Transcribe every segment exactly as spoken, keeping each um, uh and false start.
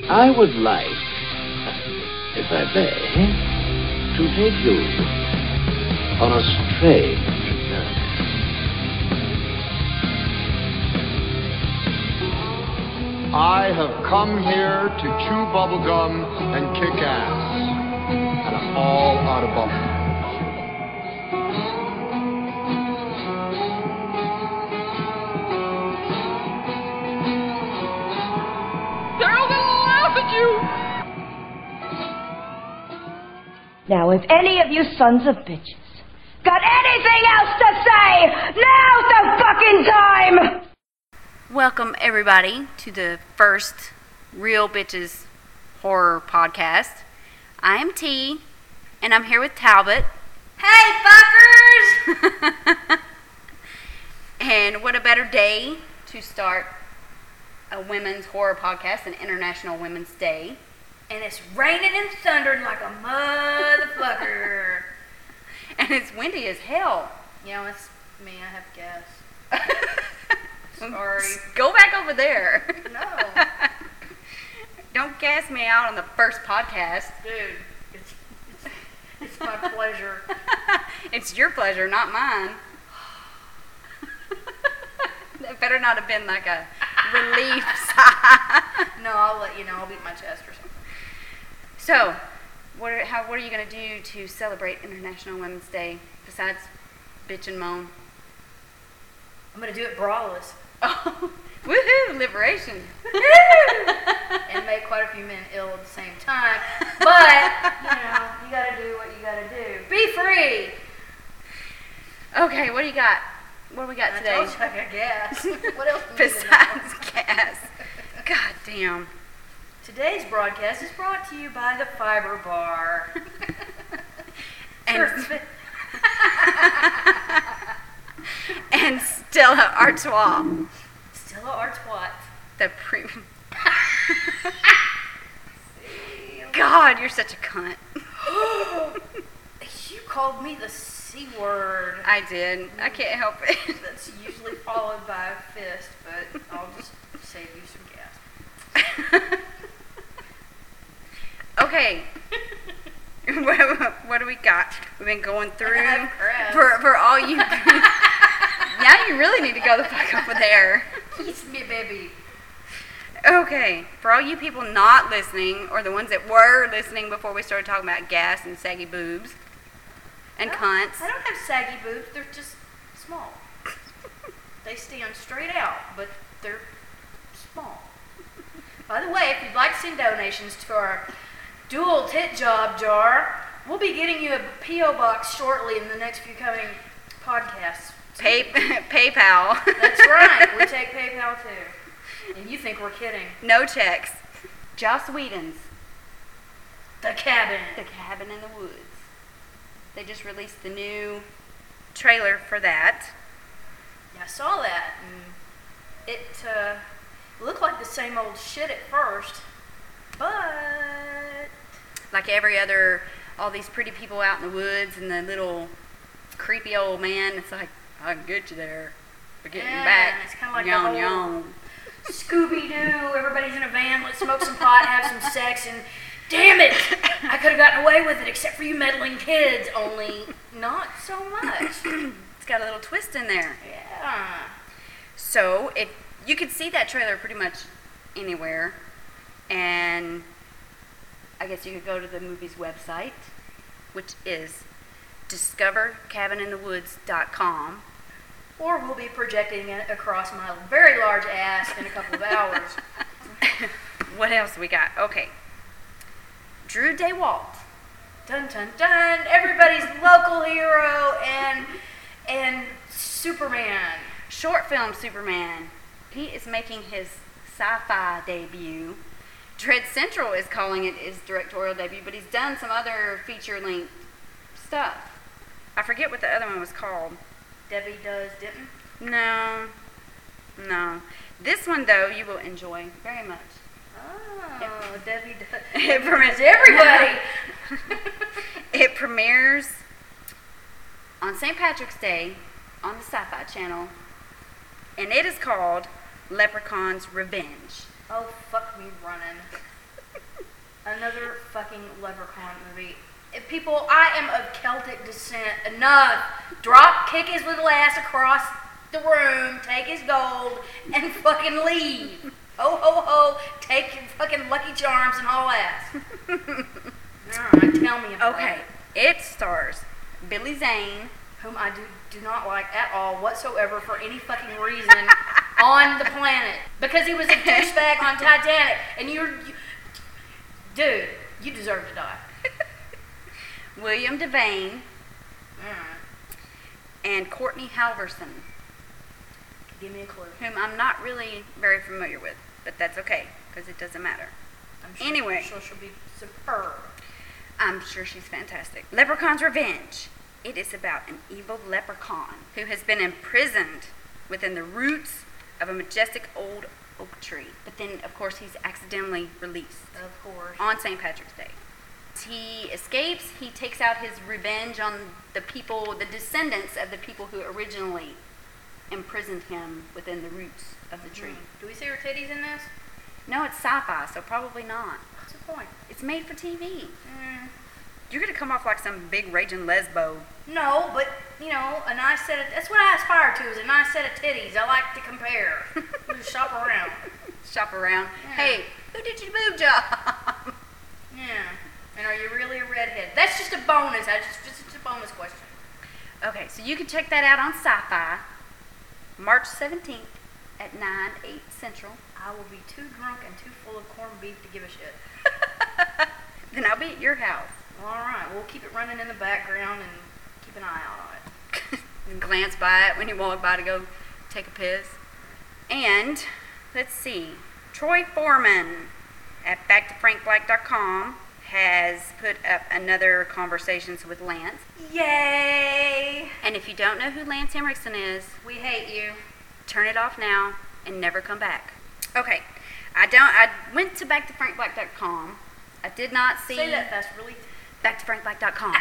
I would like, if I may, to take you on a strange journey. I have come here to chew bubblegum and kick ass. And I'm all out of bubblegum. Now, if any of you sons of bitches got anything else to say, now's the fucking time! Welcome, everybody, to the first Real Bitches Horror Podcast. I am T, and I'm here with Talbot. Hey, fuckers! And what a better day to start a women's horror podcast, an International Women's Day. And it's raining and thundering like a motherfucker. And it's windy as hell. Yeah, it's me. I have gas. Sorry. Go back over there. No. Don't gas me out on the first podcast. Dude, it's, it's, it's my pleasure. It's your pleasure, not mine. That better not have been like a relief sigh. No, I'll let you know. I'll beat my chest or something. So, what are, how, what are you going to do to celebrate International Women's Day besides bitch and moan? I'm going to do it braless. Oh, woohoo, liberation. And make quite a few men ill at the same time. But, you know, you got to do what you got to do. Be free. Okay, what do you got? What do we got I today? told you I got gas. What else do you need to know? Besides gas. God damn. Today's broadcast is brought to you by the Fiber Bar. and, and Stella Artois. Stella Artois. The pre... God, you're such a cunt. You called me the C word. I did. I can't help it. That's usually followed by a fist, but I'll just save you some gas. Okay. what, what do we got? We've been going through for for all you. Now you really need to go the fuck over there. Kiss me, baby. Okay, for all you people not listening, or the ones that were listening before we started talking about gas and saggy boobs and I cunts. I don't have saggy boobs. They're just small. They stand straight out, but they're small. By the way, if you'd like to send donations to our dual tit job jar, we'll be getting you a P O box shortly in the next few coming podcasts. Pay, PayPal. That's right. We take PayPal too. And you think we're kidding. No checks. Joss Whedon's The Cabin. The Cabin in the Woods. They just released the new trailer for that. Yeah, I saw that. And it uh, looked like the same old shit at first, but... Like every other, all these pretty people out in the woods and the little creepy old man, it's like, I can get you there. We're getting yeah, back. It's kind of like yawn, the whole yawn. Scooby-Doo, everybody's in a van, let's smoke some pot, have some sex, and damn it, I could have gotten away with it except for you meddling kids, only not so much. It's got a little twist in there. Yeah. So, if you could see that trailer pretty much anywhere, and I guess you could go to the movie's website, which is discover cabin in the woods dot com. Or we'll be projecting it across my very large ass in a couple of hours. What else we got? Okay. Drew DeWalt. Dun dun dun! Everybody's local hero and and Superman. Short film Superman. He is making his sci-fi debut. Dread Central is calling it his directorial debut, but he's done some other feature-length stuff. I forget what the other one was called. Debbie Does Denton? No. No. This one, though, you will enjoy very much. Oh, it, Debbie Does. It premieres everybody. It premieres on Saint Patrick's Day on the Sci-Fi Channel, and it is called Leprechaun's Revenge. Oh, fuck me running. Another fucking Leprechaun movie. If people, I am of Celtic descent. Enough. Drop, kick his little ass across the room, take his gold, and fucking leave. Ho, ho, ho. Take your fucking Lucky Charms and haul ass. Alright, tell me about Okay, it. it stars Billy Zane, Whom I do, do not like at all whatsoever for any fucking reason on the planet. Because he was a douchebag on Titanic. And you're... You, dude, you deserve to die. William Devane, Alright. and Courtney Halverson, Give me a clue. whom I'm not really very familiar with, but that's okay, because it doesn't matter. I'm sure, Anyway. I'm sure she'll be superb. I'm sure she's fantastic. Leprechaun's Revenge. It is about an evil leprechaun who has been imprisoned within the roots of a majestic old oak tree. But then, of course, he's accidentally released Of course. on Saint Patrick's Day. He escapes. He takes out his revenge on the people, the descendants of the people who originally imprisoned him within the roots of the tree. Mm. Do we see her titties in this? No, it's sci-fi, so probably not. What's the point? It's made for T V. Mm. You're gonna come off like some big raging lesbo. No, but, you know, a nice set of... That's what I aspire to, is a nice set of titties. I like to compare. Just shop around. Shop around. Yeah. Hey, who did your boob job? Yeah. And are you really a redhead? That's just a bonus. I just, just it's a bonus question. Okay, so you can check that out on Sci-Fi, March seventeenth at nine, eight Central. I will be too drunk and too full of corned beef to give a shit. Then I'll be at your house. All right, we'll keep it running in the background and keep an eye out on it. And glance by it when you walk by to go take a piss. And, let's see, Troy Foreman at back to frank black dot com has put up another Conversations with Lance. Yay! And if you don't know who Lance Henriksen is, We hate you. turn it off now and never come back. Okay, I don't. I went to back to frank black dot com. I did not see Say that fast, really. back to frank black dot com.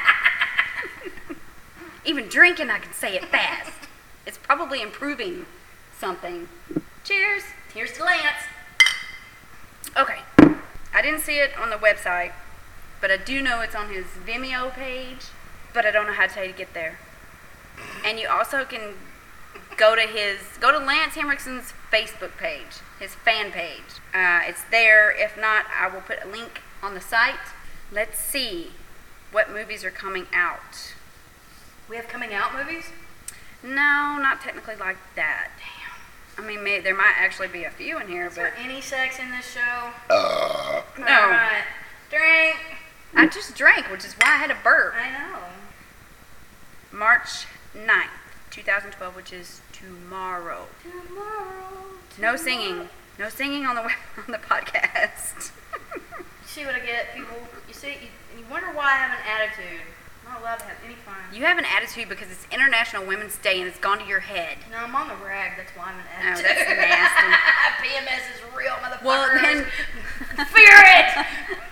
Even drinking, I can say it fast. It's probably improving something. Cheers. Here's to Lance. Okay, I didn't see it on the website, but I do know it's on his Vimeo page, but I don't know how to tell you to get there. And you also can go to his, go to Lance Henriksen's Facebook page, his fan page. Uh, it's there. If not, I will put a link on the site. Let's see what movies are coming out. We have coming out movies? No, not technically like that. Damn. I mean, may, there might actually be a few in here, Is but there any sex in this show? no. All right. Drink. I just drank, which is why I had a burp. I know. March ninth, twenty twelve, which is tomorrow. Tomorrow. No singing. No singing on the web, on the podcast. You see what I get, people? You see, you, you wonder why I have an attitude. I'm not allowed to have any fun. You have an attitude because it's International Women's Day and it's gone to your head. No, I'm on the rag. That's why I'm an Oh, attitude. that's nasty. P M S is real, motherfuckers. Well, then, fear it.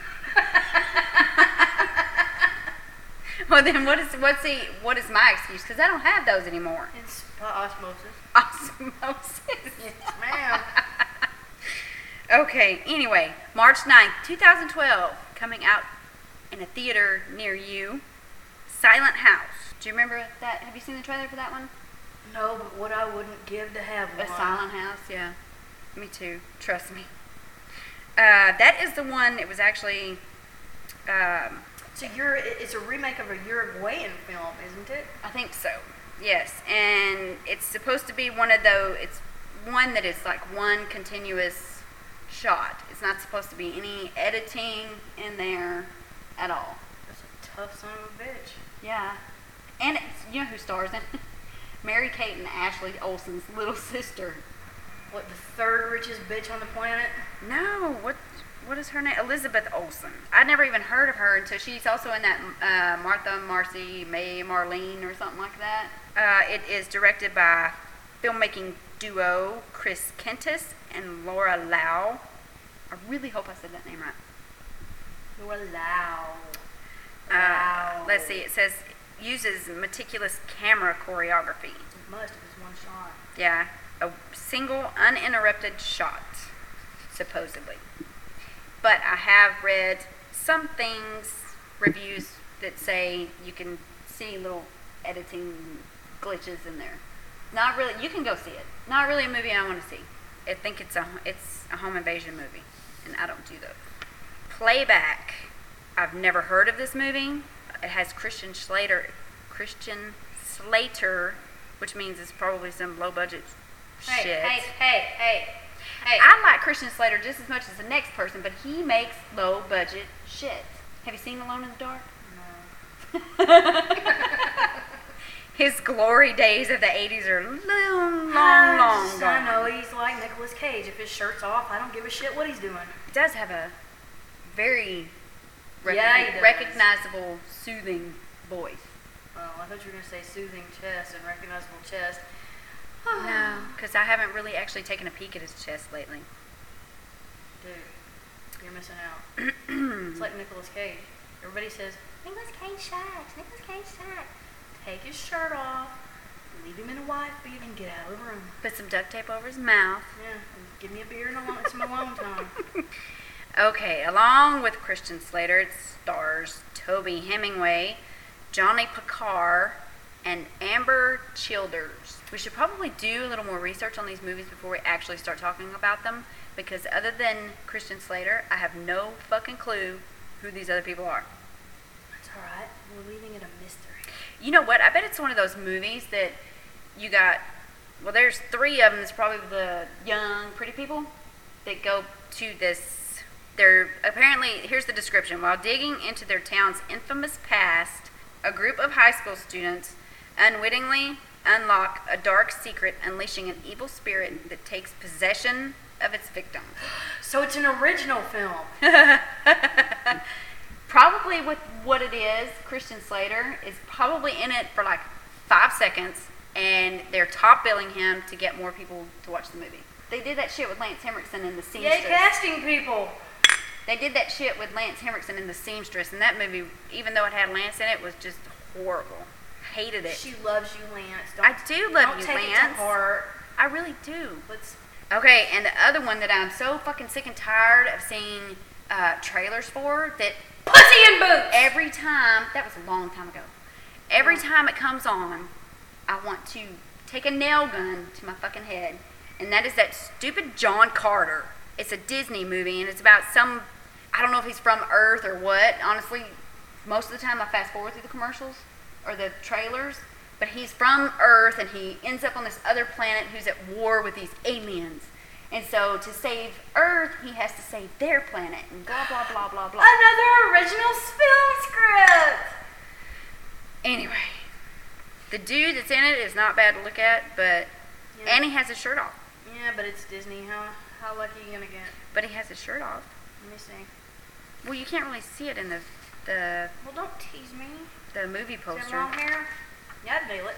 well, then, what is what's the what is my excuse? Because I don't have those anymore. It's by osmosis. Osmosis. Yes, ma'am. Okay. Anyway, March ninth, twenty twelve, coming out in a theater near you. Silent House. Do you remember that? Have you seen the trailer for that one? No, but what I wouldn't give to have A one. Silent House, yeah. Me too. Trust me. Uh, that is the one. It was actually. Um, So you're, it's a remake of a Uruguayan film, isn't it? I think so. Yes, and it's supposed to be one of those. It's one that is like one continuous shot. It's not supposed to be any editing in there at all. That's a tough son of a bitch. Yeah, and it's, you know who stars in it? Mary-Kate and Ashley Olsen's little sister. What, the third richest bitch on the planet? No, what what is her name? Elizabeth Olsen. I'd never even heard of her until she's also in that uh, Martha, Marcy, May, Marlene or something like that. Uh, it is directed by filmmaking duo Chris Kentis and Laura Lau. I really hope I said that name right. You're loud. Uh, let's see, it says uses meticulous camera choreography. It must if it's one shot. Yeah, a single uninterrupted shot, supposedly. But I have read some things, reviews that say you can see little editing glitches in there. Not really. You can go see it. Not really a movie I want to see. I think it's a it's a home invasion movie, and I don't do those. Playback. I've never heard of this movie. It has Christian Slater. Christian Slater, which means it's probably some low budget Hey, shit. hey, hey, hey, hey. I like Christian Slater just as much as the next person, but he makes low budget shit. Have you seen Alone in the Dark? No. His glory days of the eighties are long, long, I long just- gone. I know he's like Nicolas Cage. If his shirt's off, I don't give a shit what he's doing. He does have a very rec- Yeah, he does. recognizable, soothing voice. Oh, I thought you were gonna say soothing chest and recognizable chest. No, because I haven't really actually taken a peek at his chest lately. Dude, you're missing out. It's like Nicolas Cage. Everybody says, Nicolas Cage sucks, Nicolas Cage sucks. Take his shirt off, leave him in a wife beat, and get out of the room. Put some duct tape over his mouth. Yeah, and give me a beer and alone, some alone time. Okay, along with Christian Slater, it stars Toby Hemingway, Johnny Picar, and Amber Childers. We should probably do a little more research on these movies before we actually start talking about them, because other than Christian Slater, I have no fucking clue who these other people are. That's alright, we're leaving it a mystery. You know what? I bet it's one of those movies that you got, well, there's three of them. It's probably the young, pretty people that go to this. They're apparently, here's the description. While digging into their town's infamous past, a group of high school students unwittingly unlock a dark secret, unleashing an evil spirit that takes possession of its victim. So it's an original film. Probably with what it is, Christian Slater is probably in it for like five seconds, and they're top billing him to get more people to watch the movie. They did that shit with Lance Henriksen in The Seamstress. Yay, casting people! They did that shit with Lance Henriksen in The Seamstress, and that movie, even though it had Lance in it, was just horrible. Hated it. She loves you, Lance. Don't, I do love don't you, take Lance. it to heart. I really do. Let's. Okay, and the other one that I'm so fucking sick and tired of seeing uh, trailers for, that Pussy in Boots! every time, that was a long time ago, every time it comes on, I want to take a nail gun to my fucking head, and that is that stupid John Carter. It's a Disney movie, and it's about some, I don't know if he's from Earth or what. Honestly, most of the time I fast forward through the commercials or the trailers, but he's from Earth, and he ends up on this other planet who's at war with these aliens. And so to save Earth, he has to save their planet, and blah, blah, blah, blah, blah. Another original film script! Anyway, the dude that's in it is not bad to look at, but Yeah. and he has his shirt off. Yeah, but it's Disney. How how lucky are you gonna get? But he has his shirt off. Let me see. Well, you can't really see it in the the Well, don't tease me. the movie Is that poster. long hair? Yeah, I'd nail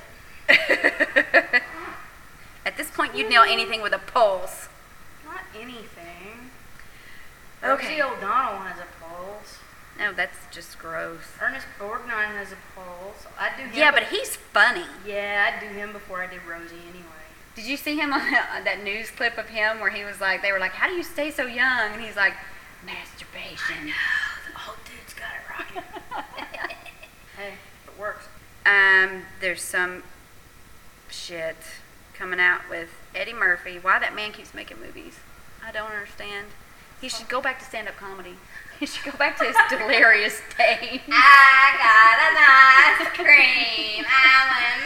it. At this point, you'd nail anything with a pulse. Not anything. Okay. Rosie O'Donnell has a pulse. No, that's just gross. Ernest Borgnine has a pulse. I'd do him. Yeah, be- but he's funny. Yeah, I'd do him before I did Rosie anyway. Did you see him on that, on that news clip of him where he was like, they were like, how do you stay so young? And he's like, masturbation. The old dude's got it rocking. Hey, it works. Um, there's some shit coming out with Eddie Murphy. Why that man keeps making movies, I don't understand. He should go back to stand-up comedy. He should go back to his delirious days. I got an ice cream. I'm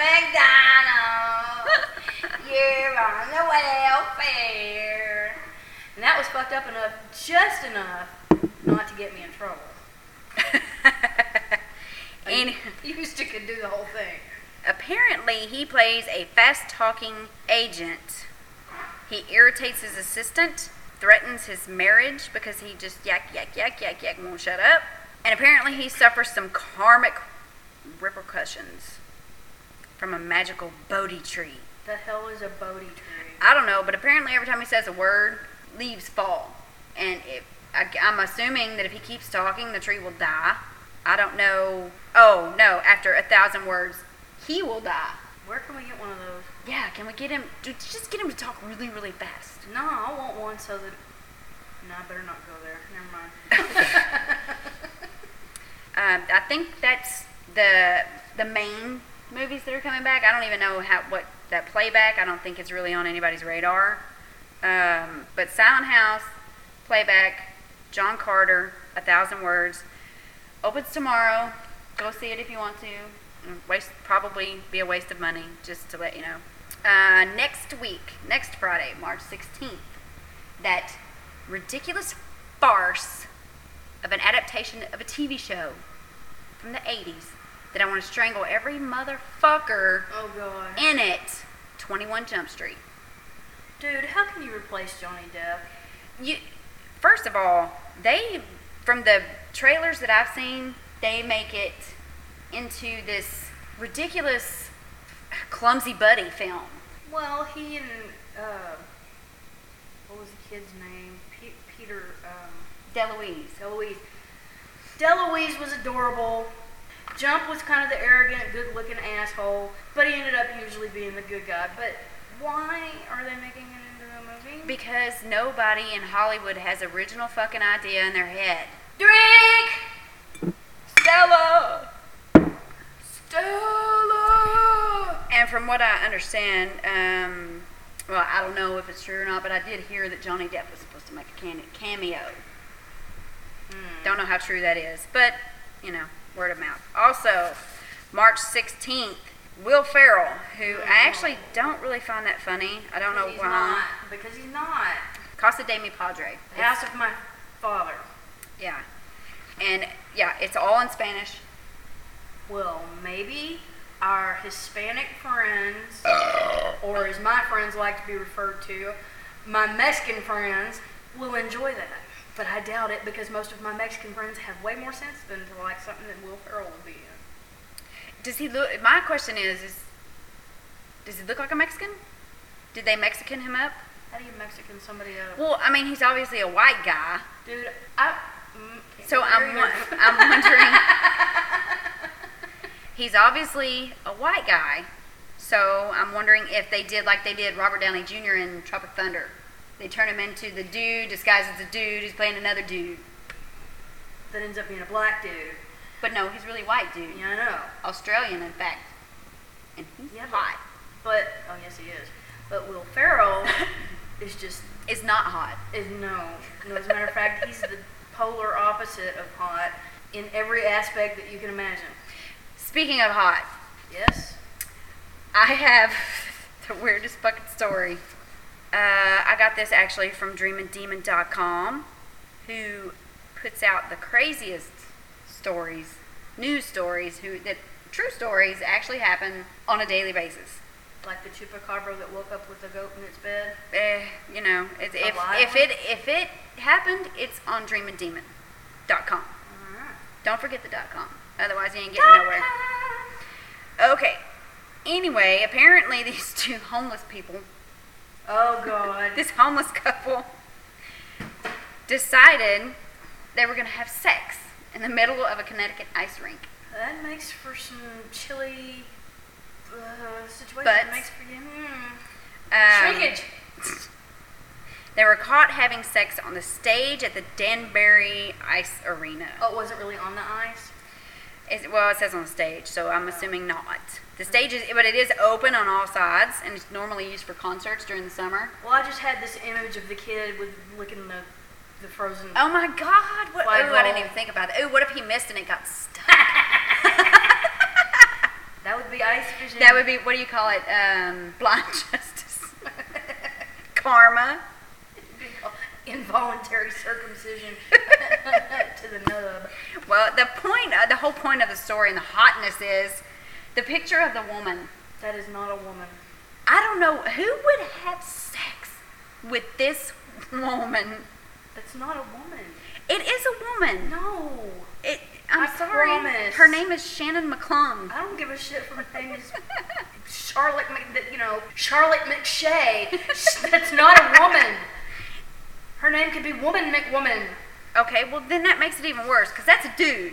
in McDonald's. You're on the welfare. And that was fucked up enough, just enough, not to get me in trouble. And He used to could do the whole thing. apparently he plays a fast-talking agent. He irritates his assistant, threatens his marriage because he just yak, yak, yak, yak, yak, won't shut up. And apparently he suffers some karmic repercussions from a magical Bodhi tree. The hell is a Bodhi tree? I don't know, but apparently every time he says a word, leaves fall. And if, I, I'm assuming that if he keeps talking, the tree will die. I don't know. Oh, no, after a thousand words, he will die. Where can we get one of those? Yeah, can we get him, dude, just get him to talk really, really fast. No, I want one so that... No, I better not go there. Never mind. Um, I think that's the the main movies that are coming back. I don't even know how what that playback. I don't think it's really on anybody's radar. Um, but Silent House, playback, John Carter, A Thousand Words, opens tomorrow. Go see it if you want to. Waste probably be a waste of money, just to let you know. Uh, next week, next Friday, March sixteenth, that ridiculous farce of an adaptation of a T V show from the eighties that I want to strangle every motherfucker Oh, God. in it. twenty-one Jump Street. Dude, how can you replace Johnny Depp? You, first of all, they, from the trailers that I've seen, they make it into this ridiculous, clumsy buddy film. Well, he and, uh, what was the kid's name? Pe- Peter, um, DeLuise. DeLuise. DeLuise was adorable. Jump was kind of the arrogant, good-looking asshole, but he ended up usually being the good guy. But why are they making it into a movie? Because nobody in Hollywood has original fucking idea in their head. Drink! Stella! Stella! And from what I understand, um, well, I don't know if it's true or not, but I did hear that Johnny Depp was supposed to make a can- cameo. Hmm. Don't know how true that is, but, you know, word of mouth. Also, March sixteenth, Will Ferrell, who I actually don't really find that funny. I don't know He's why. not. Because he's not. Casa de mi Padre. The House of My Father. Yeah. And, yeah, it's all in Spanish. Well, maybe our Hispanic friends, or as my friends like to be referred to, my Mexican friends, will enjoy that. But I doubt it, because most of my Mexican friends have way more sense than to like something that Will Ferrell will be in. Does he look, my question is, is, does he look like a Mexican? Did they Mexican him up? How do you Mexican somebody up? Well, I mean, he's obviously a white guy. Dude, I... Mm, So I'm, very wa- good. I'm wondering, he's obviously a white guy, so I'm wondering if they did like they did Robert Downey Junior in Tropic Thunder. They turn him into the dude disguised as a dude who's playing another dude. That ends up being a black dude. But no, he's really white dude. Yeah, I know. Australian, in fact. And he's Yeah, but- hot. But, oh yes he is. But Will Ferrell is just, Is not hot. is no. No, as a matter of fact, he's the polar opposite of hot in every aspect that you can imagine. Speaking of hot, Yes? I have the weirdest fucking story. Uh, I got this actually from dream and demon dot com, who puts out the craziest stories, news stories, who that true stories actually happen on a daily basis. Like the chupacabra that woke up with a goat in its bed. Eh, you know, it, if live if one? it if it happened, it's on dream and demon dot com. Alright. Don't forget the dot com, otherwise you ain't getting nowhere. Okay. Anyway, apparently these two homeless people, Oh God. this homeless couple, decided they were going to have sex in the middle of a Connecticut ice rink. That makes for some chilly uh, situation. But- It makes for you. Hmm. Um, Shrinkage. They were caught having sex on the stage at the Danbury Ice Arena. Oh, it wasn't really on the ice? It's, well, it says on the stage, so I'm assuming not. The stage is, but it is open on all sides, and it's normally used for concerts during the summer. Well, I just had this image of the kid with licking the, the frozen... Oh my God! What, Fly ooh, I didn't ball. even think about that. Ooh, what if he missed and it got stuck? That would be ice fishing. That would be, what do you call it? Um, blind justice. Karma. It'd be called involuntary circumcision to the nub. Well, the point, uh, the whole point of the story and the hotness is the picture of the woman. That is not a woman. I don't know who would have sex with this woman. That's not a woman. It is a woman. No. It. I'm I sorry. promise. Her name is Shannon McClung. I don't give a shit for her name is Charlotte, Mc, you know, Charlotte McShay. That's not a woman. Her name could be Woman McWoman. Okay, well then that makes it even worse because that's a dude.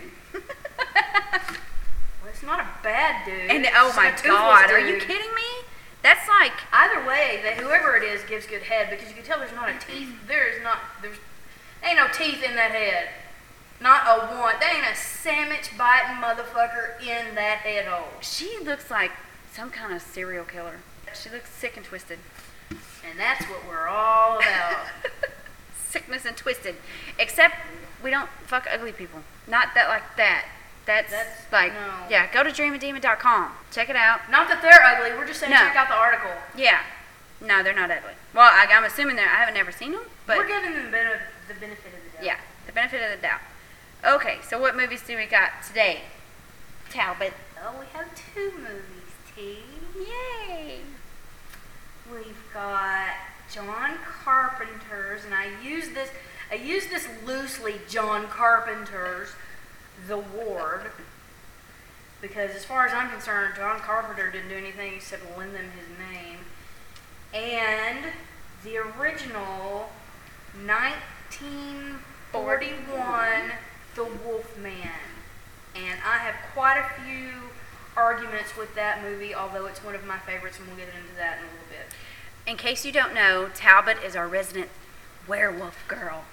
Well, it's not a bad dude. And It's oh just my a toothless God, are you dude. kidding me? That's like Either way, that whoever it is gives good head because you can tell there's not a teeth. There is not. There's ain't no teeth in that head. Not a one. There ain't a sandwich biting motherfucker in that head hole. She looks like some kind of serial killer. She looks sick and twisted. And that's what we're all about. Sickness and twisted. Except we don't fuck ugly people. Not that like that. That's, That's- like, no. yeah, go to dream a demon dot com. Check it out. Not that they're ugly. We're just saying No. check out the article. Yeah. No, they're not ugly. Well, I, I'm assuming they're, I haven't never seen them, but we're giving them the benefit, the benefit of the doubt. yeah, the benefit of the doubt. Okay, so what movies do we got today? Talbot. Oh, we have two movies, T. Yay. We've got John Carpenter's, and I use this, I use this loosely, John Carpenter's The Ward, because as far as I'm concerned, John Carpenter didn't do anything except lend them his name. And the original nineteen forty-one The Wolfman. And I have quite a few arguments with that movie, although it's one of my favorites, and we'll get into that in a little bit. In case you don't know, Talbot is our resident werewolf girl.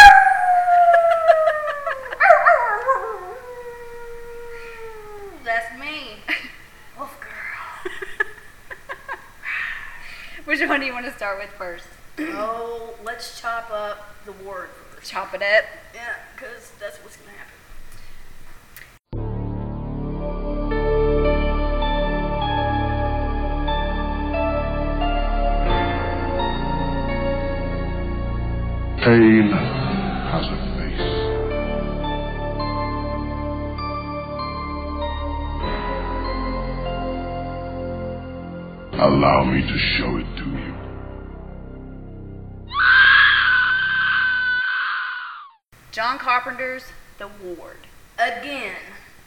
That's me. Wolf girl. Which one do you want to start with first? Oh, let's chop up The Ward first. Chop it up. Yeah, because that's what's going to happen. Pain has a face. Allow me to show it to you. John Carpenter's The Ward. Again,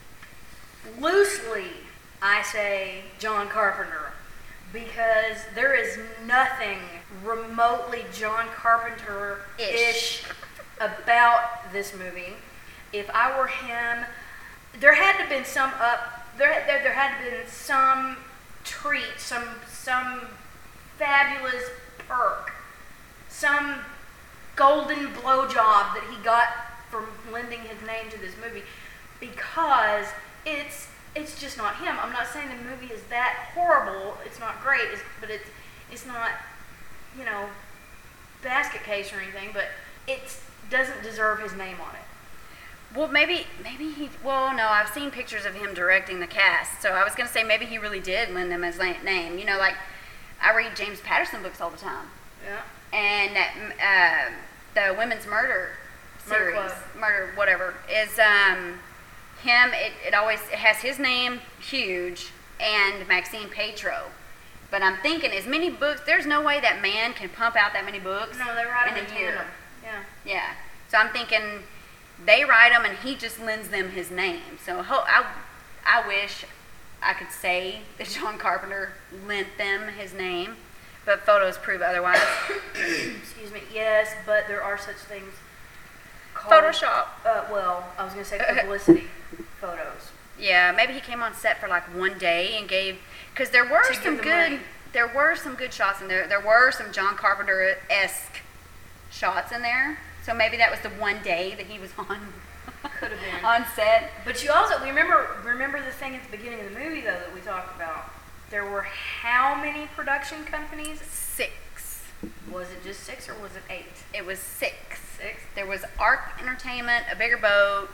loosely, I say John Carpenter, because there is nothing remotely John Carpenter-ish about this movie. If I were him, there had to have been some up, there, there, there had to have been some treat, some, some fabulous perk, some golden blowjob that he got from lending his name to this movie, because it's it's just not him. I'm not saying the movie is that horrible. It's not great, it's, but it's it's not, you know, basket case or anything. But it doesn't deserve his name on it. Well, maybe, maybe he. Well, no, I've seen pictures of him directing the cast, so I was gonna say maybe he really did lend them his la- name. You know, like I read James Patterson books all the time, Yeah. and that, uh, the Women's Murder Murder series, Club. Murder whatever, is um, him. It, it always it has his name huge and Maxine Petro. But I'm thinking, as many books, there's no way that man can pump out that many books. No, they write in them a in year. tandem. Yeah. Yeah. So I'm thinking they write them and he just lends them his name. So ho- I, I wish I could say that John Carpenter lent them his name, but photos prove otherwise. Excuse me. Yes, but there are such things called Photoshop. Uh, well, I was going to say publicity photos. Yeah, maybe he came on set for like one day and gave, because there were To give some the good, money. there were some good shots in there. There were some John Carpenter-esque shots in there. So maybe that was the one day that he was on Could have been. on set. But you also remember remember the thing at the beginning of the movie though that we talked about. There were how many production companies? Six. Was it just six or was it eight? It was six. Six. There was Arc Entertainment, A Bigger Boat.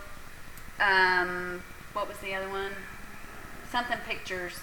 Um, what was the other one? Something Pictures.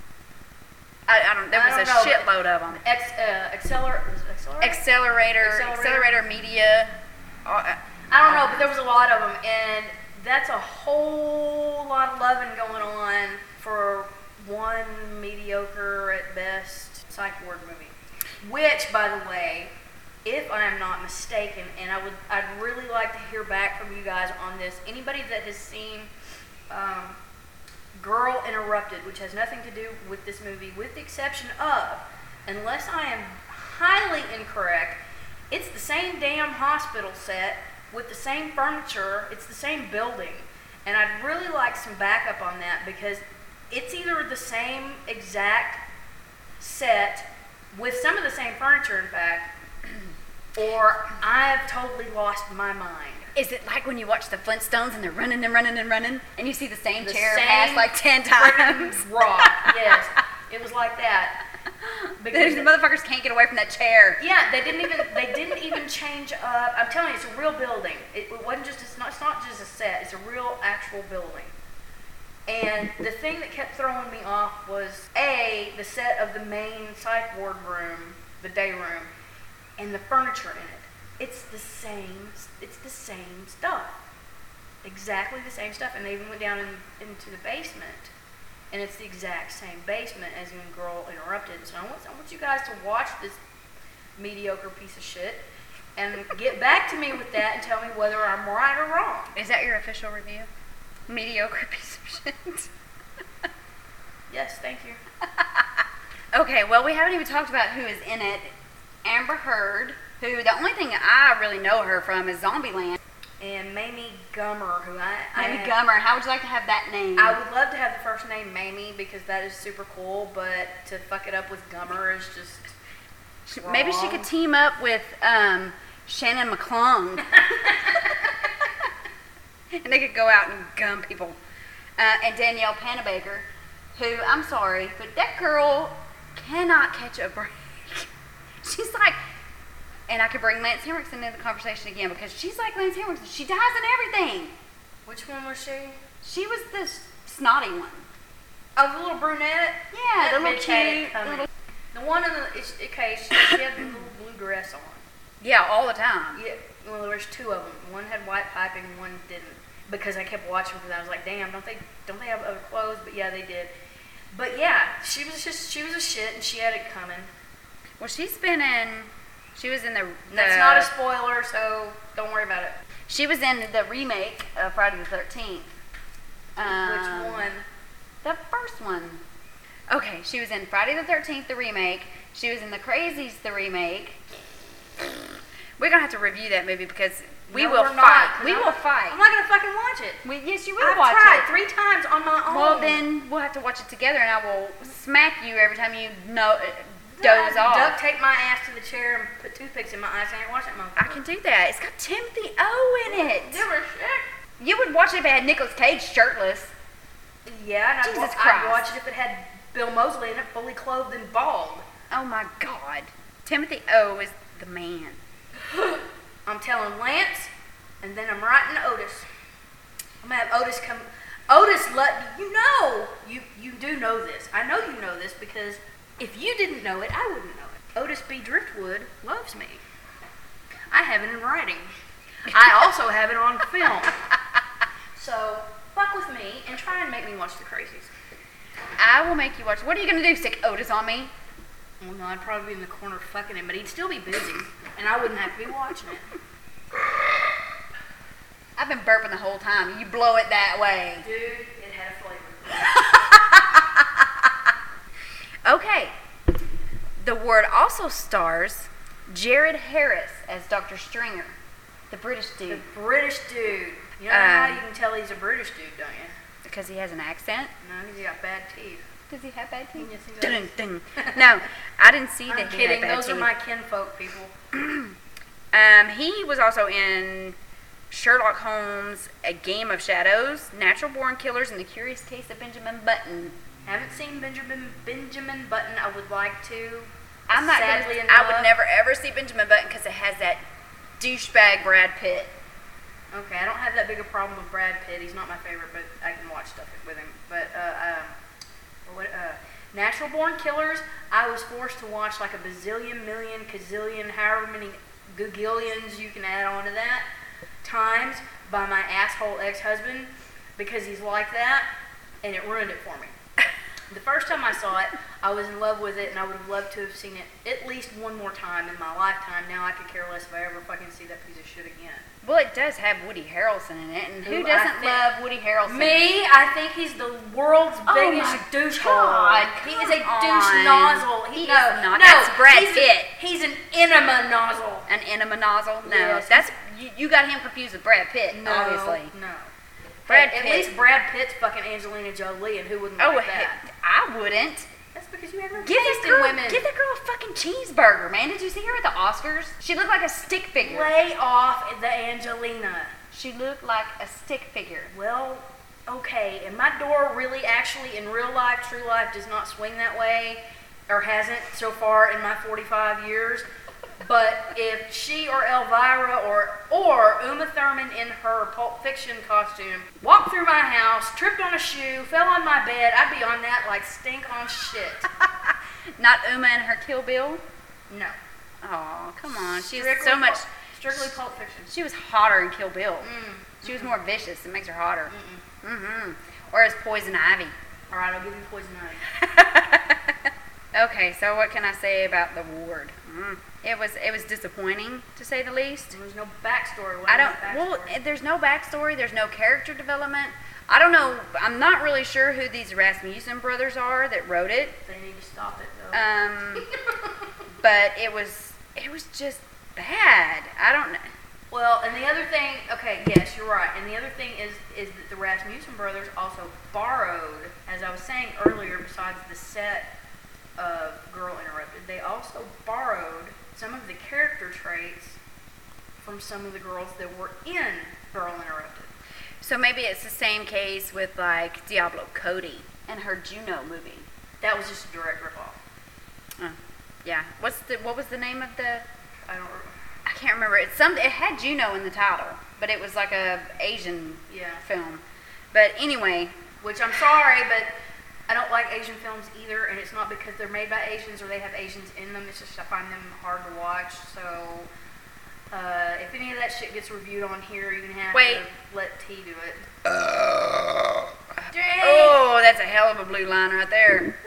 I, I don't. There I was don't a know, shitload of them. Ex, uh, Acceler- was it Accelerator? Accelerator, Accelerator. Accelerator Media. Uh, I don't know, but there was a lot of them, and that's a whole lot of loving going on for one mediocre at best psych ward movie. Which, by the way, if I am not mistaken, and I would, I'd really like to hear back from you guys on this. Anybody that has seen um, Girl Interrupted, which has nothing to do with this movie, with the exception of, unless I am highly incorrect, it's the same damn hospital set with the same furniture. It's the same building. And I'd really like some backup on that because it's either the same exact set with some of the same furniture, in fact, or I've totally lost my mind. Is it like when you watch the Flintstones and they're running and running and running, and you see the same The chair same pass like ten times? Rock, yes. It was like that. Because the motherfuckers can't get away from that chair. Yeah, they didn't even they didn't even change up. I'm telling you, it's a real building. It, it wasn't just it's not it's not just a set. It's a real actual building. And the thing that kept throwing me off was a the set of the main psych ward room, the day room, and the furniture in it. It's the same. It's the same stuff. Exactly the same stuff. And they even went down in, into the basement. And it's the exact same basement as in Girl Interrupted. So I want, I want you guys to watch this mediocre piece of shit and get back to me with that and tell me whether I'm right or wrong. Is that your official review? Mediocre piece of shit. Yes, thank you. Okay, well, we haven't even talked about who is in it. Amber Heard, who the only thing I really know her from is Zombieland. And Mamie Gummer, who I... I Mamie had- Gummer, how would you like to have that name? I would love to have the first name Mamie because that is super cool, but to fuck it up with Gummer is just wrong. Maybe she could team up with um, Shannon McClung. And they could go out and gum people. Uh, and Danielle Panabaker, who, I'm sorry, but that girl cannot catch a break. She's like... And I could bring Lance Henriksen into the conversation again because she's like Lance Henriksen. She dies in everything. Which one was she? She was the s- snotty one. Oh, the little brunette? Yeah, That the little bitch had it cute. coming. Little, The one in the... It's, okay, she, she had the little blue dress on. yeah, all the time. Yeah, well, there was two of them. One had white piping, one didn't. Because I kept watching because I was like, damn, don't they don't they have other clothes? But yeah, they did. But yeah, she was just she was a shit and she had it coming. Well, she's been in. She was in the. the That's not a spoiler, so don't worry about it. She was in the remake of Friday the thirteenth. Um, Which one? The first one. Okay, she was in Friday the thirteenth, the remake. She was in The Crazies, the remake. We're gonna have to review that movie because we No, will we're fight. not, 'cause we I'm will not- fight. I'm not gonna fucking watch it. We, yes, you will I've watch tried it. three times on my own. Well, then we'll have to watch it together, and I will smack you every time you know, I doze off. duct tape my ass to the chair and put toothpicks in my eyes. I ain't watching that I motherfucker. can do that. It's got Timothy O in it. Give her shit. You would watch it if it had Nicolas Cage shirtless. Yeah, and I'd, Jesus wa- I'd Christ. watch it if it had Bill Moseley in it, fully clothed and bald. Oh my God. Timothy O is the man. I'm telling Lance, and then I'm writing Otis. I'm gonna have Otis come. Otis, let you know. You you do know this. I know you know this because if you didn't know it, I wouldn't know it. Otis B. Driftwood loves me. I have it in writing. I also have it on film. So fuck with me and try and make me watch The Crazies. I will make you watch. What are you going to do? Stick Otis on me? Well, no, I'd probably be in the corner fucking him, but he'd still be busy, and I wouldn't have to be watching it. I've been burping the whole time. You blow it that way. Dude, it had a flavor. Okay. The Word also stars Jared Harris as Doctor Stringer, the British The dude, British dude. You know how Um, you can tell he's a British dude, don't you? because he has an accent. No, because he got bad teeth. Does he have bad teeth? Yes, he does. Dun, dun, dun. No, I didn't see I'm that he kidding. had bad Those teeth. are my kinfolk, people. Um, he was also in Sherlock Holmes, A Game of Shadows, Natural Born Killers, and The Curious Case of Benjamin Button. Haven't seen Benjamin Benjamin Button. I would like to. I'm not Sadly gonna, enough. I would never ever see Benjamin Button because it has that douchebag Brad Pitt. Okay, I don't have that big a problem with Brad Pitt. He's not my favorite, but I can watch stuff with him. But uh, um, what? Uh, Natural Born Killers. I was forced to watch like a bazillion, million, gazillion, however many gagillions you can add on to that times by my asshole ex-husband because he's like that, and it ruined it for me. The first time I saw it, I was in love with it, and I would have loved to have seen it at least one more time in my lifetime. Now I could care less if I ever fucking see that piece of shit again. Well, it does have Woody Harrelson in it, and who Who I doesn't think- love Woody Harrelson? Me, I think he's the world's Oh biggest my douche God, hole. He is a come douche on. nozzle. He no, is not. No, That's Brad he's Pitt. A, he's an enema nozzle. An enema nozzle? No, Yes. that's you, you got him confused with Brad Pitt, No, obviously. no. Brad Hey, Pitt. At least Brad Pitt's fucking Angelina Jolie, and who wouldn't Oh, like heck, that? I wouldn't. That's because you have no Give that taste in girl, women. give that girl a fucking cheeseburger, man. Did you see her at the Oscars? She looked like a stick figure. Lay off the Angelina. She looked like a stick figure. Well, okay, and my door really actually in real life, true life, does not swing that way, or hasn't so far in my forty-five years. But if she or Elvira or or Uma Thurman in her Pulp Fiction costume walked through my house, tripped on a shoe, fell on my bed, I'd be on that like stink on shit. Not Uma and her Kill Bill? No. Oh, come on. She's Strictly so much. Pulp, strictly Pulp Fiction. She was hotter in Kill Bill. Mm. She was more vicious. It makes her hotter. Mm-mm. Mm-hmm. Or as Poison Ivy. All right, I'll give you Poison Ivy. Okay, so what can I say about the ward? Mm. It was it was disappointing, to say the least. There's no backstory. What I is don't. backstory? Well, there's no backstory. There's no character development. I don't know. I'm not really sure who these Rasmussen brothers are that wrote it. They need to stop it though. Um, but it was it was just bad. I don't know. Well, and the other thing, okay, yes, you're right. And the other thing is is that the Rasmussen brothers also borrowed, as I was saying earlier, besides the set of Girl Interrupted, they also borrowed some of the character traits from some of the girls that were in Girl Interrupted. So maybe it's the same case with like Diablo Cody and her Juno movie. That was just a direct ripoff. Oh, yeah. What's the what was the name of the? I don't remember. I can't remember. It's some. It had Juno in the title, but it was like a Asian Yeah. film. But anyway, Which I'm sorry, but I don't like Asian films either, and it's not because they're made by Asians or they have Asians in them. It's just I find them hard to watch. So uh, if any of that shit gets reviewed on here, you're gonna have Wait. to let T do it. oh, Dang. oh, that's a hell of a blue line right there.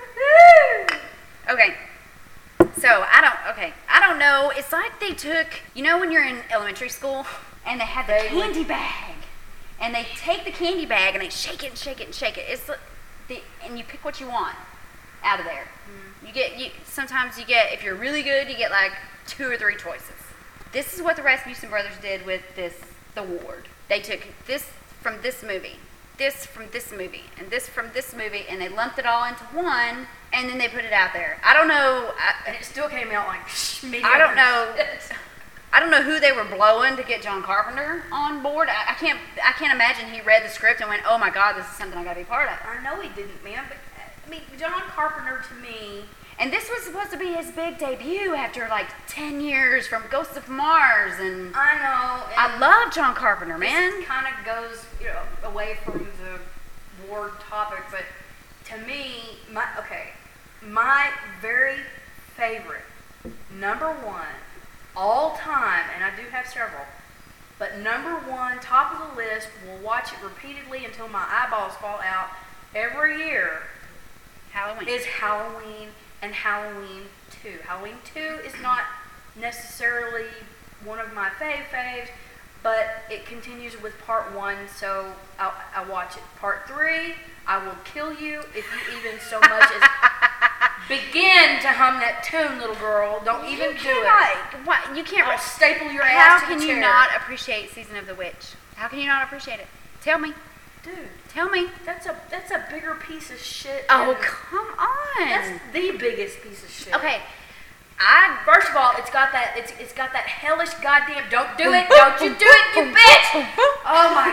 Okay. So I don't. Okay, I don't know. It's like they took. You know when you're in elementary school and they have the They would- candy bag, and they take the candy bag and they shake it and shake it and shake it. It's like the and you pick what you want out of there. Mm. You get you. Sometimes you get if you're really good, you get like two or three choices. This is what the Rasmussen brothers did with this the ward. They took this from this movie, this from this movie, and this from this movie, and they lumped it all into one, and then they put it out there. I don't know. And I, it still came out like mediocre. I don't know. I don't know who they were blowing to get John Carpenter on board. I, I can't. I can't imagine he read the script and went, "Oh my God, this is something I got to be part of." I know he didn't, man, but I mean, John Carpenter to me. And this was supposed to be his big debut after like ten years from Ghosts of Mars, and I know. And I love John Carpenter, man. This kind of goes, you know, away from the ward topic, but to me, my okay, my very favorite number one all time, and I do have several, but number one, top of the list, will watch it repeatedly until my eyeballs fall out every year, Halloween. is Halloween and Halloween two. Halloween two is not necessarily one of my fave faves, but it continues with part one, so I, I watch it. Part three, I will kill you if you even so much as begin to hum that tune, little girl. Don't You even do cannot- it. What? You can't. I'll staple your How ass to can the you chair. not appreciate Season of the Witch? How can you not appreciate it? Tell me. Dude, Tell me. that's a that's a bigger piece of shit. Oh, than- come on. that's the biggest piece of shit. Okay. I. First of all, it's got that it's it's got that hellish goddamn don't do it, don't you do it, you bitch! Oh my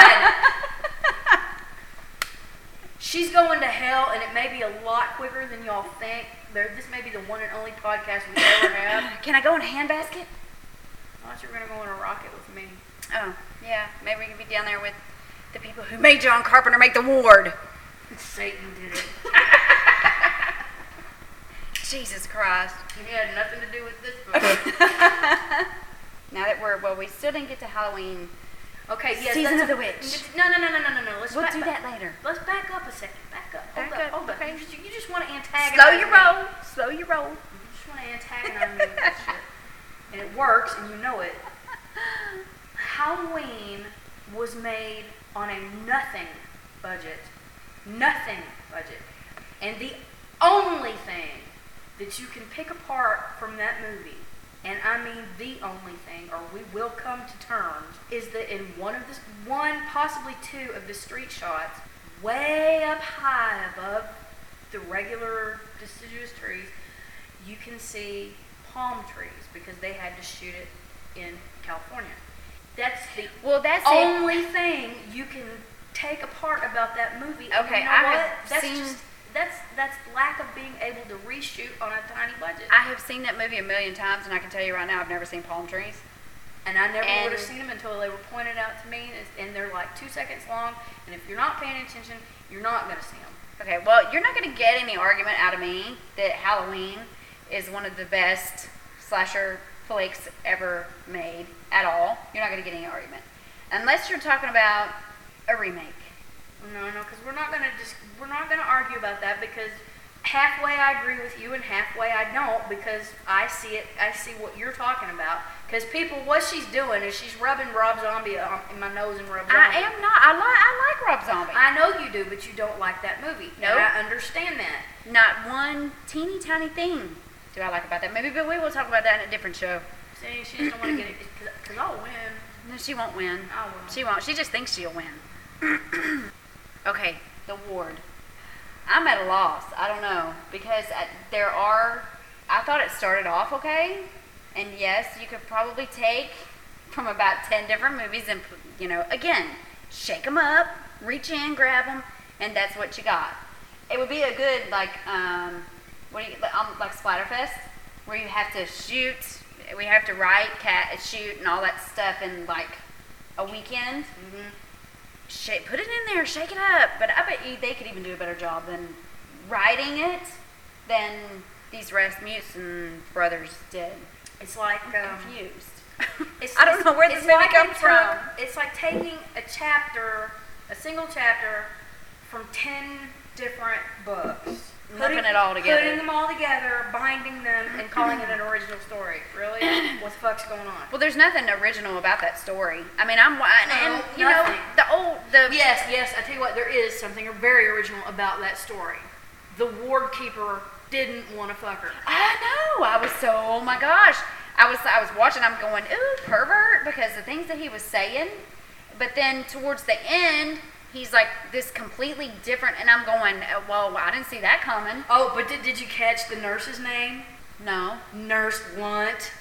god. She's going to hell, and it may be a lot quicker than y'all think. There, this may be the one and only podcast we ever have. Can I go in a handbasket? I thought you were gonna go in a rocket with me. Oh, yeah. Maybe we can be down there with the people who made John Carpenter make the ward. Satan did it. Jesus Christ. He had nothing to do with this book. Now that we're, well, we still didn't get to Halloween. Okay, yes. Season that's of a- the Witch. No, no, no, no, no, no, no. Let's We'll back, do back- that later. Let's back up a second. Back up. Hold Back up. up, Hold up. okay. You just, you just want to antagonize Slow your me. roll. Slow your roll. You just want to antagonize me with that shit. And it works, and you know it. Halloween was made on a nothing budget. Nothing budget. And the only thing that you can pick apart from that movie, and I mean the only thing, or we will come to terms, is that in one of the, one, possibly two of the street shots, way up high above the regular deciduous trees, you can see palm trees because they had to shoot it in California. That's the Well, that's it. only thing you can take apart about that movie. And Okay, you know I what? have That's seen- just that's that's lack of being able to reshoot on a tiny budget. I have seen that movie a million times, and I can tell you right now, I've never seen Palm Trees. And I never And- would have seen them until they were pointed out to me, and- and they're like two seconds long. And if you're not paying attention, you're not going to see them. Okay, well, you're not going to get any argument out of me that Halloween is one of the best slasher flicks ever made at all. You're not going to get any argument. Unless you're talking about a remake. No, no, because we're not going to just we're not going to argue about that because halfway I agree with you and halfway I don't because I see it. I see what you're talking about. Because people, what she's doing is she's rubbing Rob Zombie on, in my nose and Rob Zombie. I am not. I like. I like Rob Zombie. I know you do, but you don't like that movie. Nope. And I understand that. Not one teeny tiny thing do I like about that movie, but we will talk about that in a different show. See, she just don't want to get it because I'll win. No, she won't win. I will. She won't. She just thinks she'll win. Okay, the ward. I'm at a loss. I don't know because I, there are. I thought it started off okay, and yes, you could probably take from about ten different movies and you know again shake them up, reach in, grab them, and that's what you got. It would be a good like um, what do you um, like Splatterfest where you have to shoot. We have to write, cat, shoot, and all that stuff in like a weekend. Mm-hmm. Shake, put it in there, shake it up. But I bet you they could even do a better job than writing it than these Rasmussen brothers did. It's like I'm um, confused. It's, I don't know where this it's movie like comes it from. took- It's like taking a chapter, a single chapter, from ten different books, Lumping it all together. putting them all together, binding them, and calling it an original story. Really? What the fuck's going on? Well, there's nothing original about that story. I mean, I'm and, and No, you know nothing. the old the Yes, yes. I tell you what, there is something very original about that story. The ward keeper didn't want to fuck her. I know. I was so oh my gosh. I was I was watching. I'm going ooh pervert because the things that he was saying, but then towards the end. He's like this completely different, and I'm going, well, I didn't see that coming. Oh, but did, did you catch the nurse's name? No. Nurse Blunt.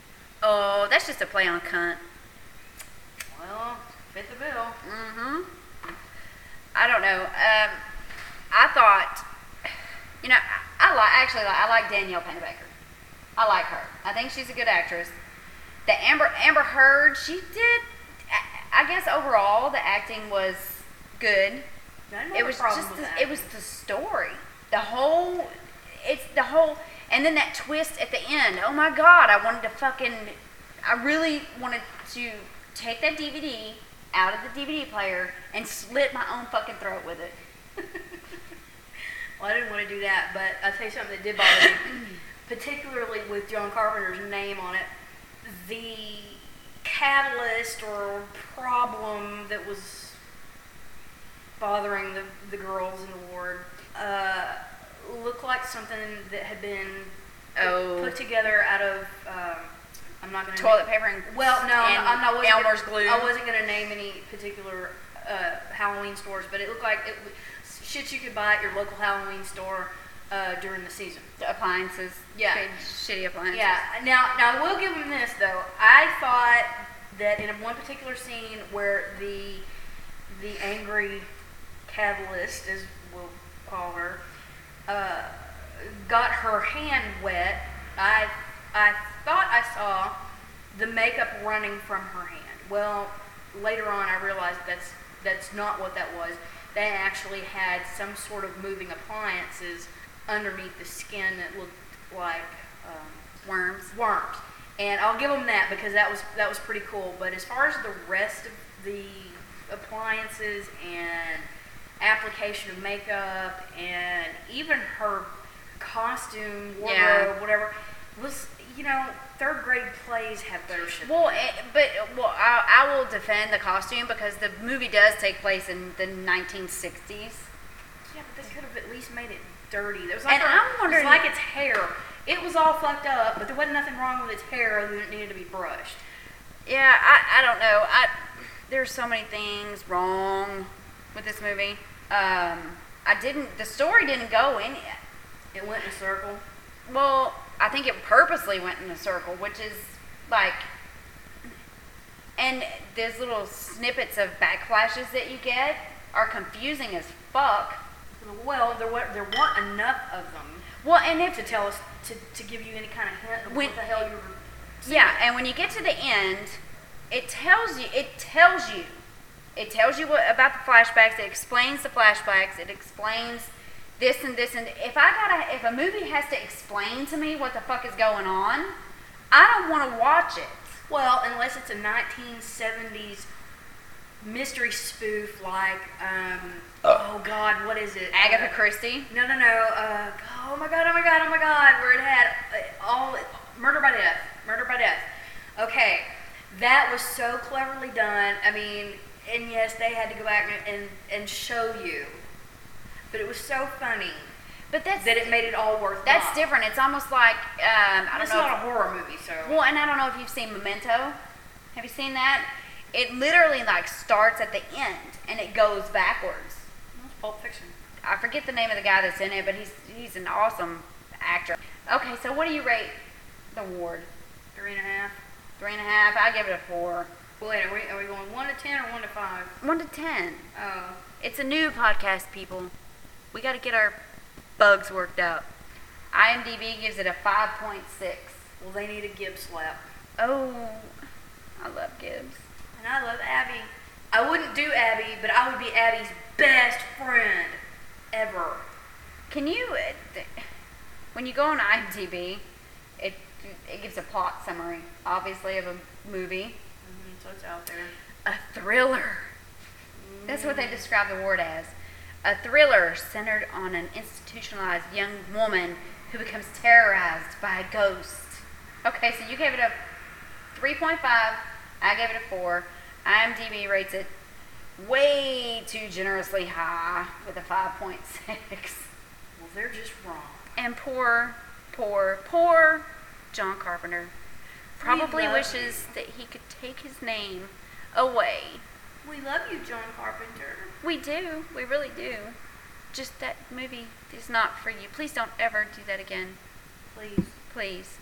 Oh, that's just a play on cunt. Well, fit the bill. Mm-hmm. I don't know. Um, I thought, you know, I, I like actually like, I like Danielle Pennebaker. I like her. I think she's a good actress. The Amber Amber Heard, she did. I, I guess overall the acting was good. I didn't have It a was problem just with the, that. it was the story, the whole. It's the whole, and then that twist at the end. Oh my God! I wanted to fucking. I really wanted to take that D V D out of the D V D player and slit my own fucking throat with it. Well, I didn't want to do that, but I'll tell you something that did bother me, particularly with John Carpenter's name on it. The catalyst or problem that was bothering the, the girls in the ward uh, looked like something that had been put, Oh. put together out of, um, I'm not going to Toilet paper and Well, no, and I'm not. I wasn't Elmer's gonna, glue. I wasn't going to name any particular uh, Halloween stores, but it looked like it was shit you could buy at your local Halloween store uh, during the season. The appliances. Yeah. Big shitty appliances. Yeah. Now, now I will give them this though. I thought that in one particular scene where the the angry catalyst, as we'll call her, uh, got her hand wet, I I thought I saw the makeup running from her hand. Well, later on I realized that's that's not what that was. They actually had some sort of moving appliances underneath the skin that looked like um, Worms. worms. And I'll give them that because that was that was pretty cool. But as far as the rest of the appliances and application of makeup and even her costume, wardrobe, Yeah. whatever, was, you know, third grade plays have better shit. Well, it, but well, I, I will defend the costume because the movie does take place in the nineteen sixties. Yeah, but they could have at least made it dirty. There was like And her- I'm it wondering- was like its hair. It was all fucked up, but there wasn't nothing wrong with its hair other than it needed to be brushed. Yeah, I, I don't know. I there's so many things wrong with this movie. Um, I didn't. The story didn't go in. It went in a circle. Well, I think it purposely went in a circle, which is like And those little snippets of backflashes that you get are confusing as fuck. Well, there were, there weren't enough of them. Well, and if to tell us to, to give you any kind of hint of when, what the hell you were seeing. Yeah, and when you get to the end, it tells you. It tells you. It tells you what about the flashbacks. It explains the flashbacks. It explains this and this and if I gotta if a movie has to explain to me what the fuck is going on, I don't want to watch it. Well, unless it's a nineteen seventies mystery spoof like um, oh god, what is it? Agatha uh, Christie? No, no, no. Uh, oh my god, oh my god, oh my god, where it had uh, all Murder by Death. Murder by Death. Okay, that was so cleverly done. I mean, and yes, they had to go back and and, and show you, but it was so funny. But that's that it made it all worthwhile. That's different. It's almost like um, I don't it's know. It's not if, a horror movie, so. Well, and I don't know if you've seen Memento. Have you seen that? It literally like starts at the end and it goes backwards. That's Pulp Fiction. I forget the name of the guy that's in it, but he's he's an awesome actor. Okay, so what do you rate The Ward? Three and a half. Three and a half. I give it a four. Wait, are we are we going one to ten or one to five? One to ten. Oh. It's a new podcast, people. We got to get our bugs worked out. IMDb gives it a five point six. Well, they need a Gibbs slap. Oh, I love Gibbs. And I love Abby. I wouldn't do Abby, but I would be Abby's best friend ever. Can you, when you go on IMDb, it it gives a plot summary, obviously, of a movie. Mm-hmm, so it's out there. A thriller. Mm. That's what they describe The Ward as. A thriller centered on an institutionalized young woman who becomes terrorized by a ghost. Okay, so you gave it a three point five. I gave it a four. IMDb rates it way too generously high with a five point six. Well, they're just wrong. And poor, poor, poor John Carpenter probably wishes you. that he could take his name away. We love you, John Carpenter. We do. We really do. Just that movie is not for you. Please don't ever do that again. Please. Please.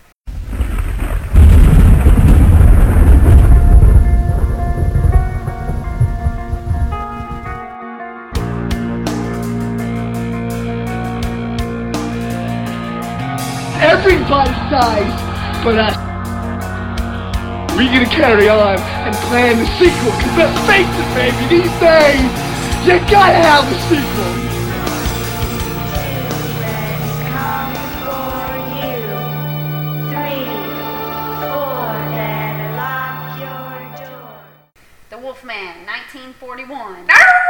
Everybody dies, but us. We're gonna carry on and plan the sequel, cause let's face it, baby, these days, you gotta have a sequel. The Wolfman, nineteen forty-one.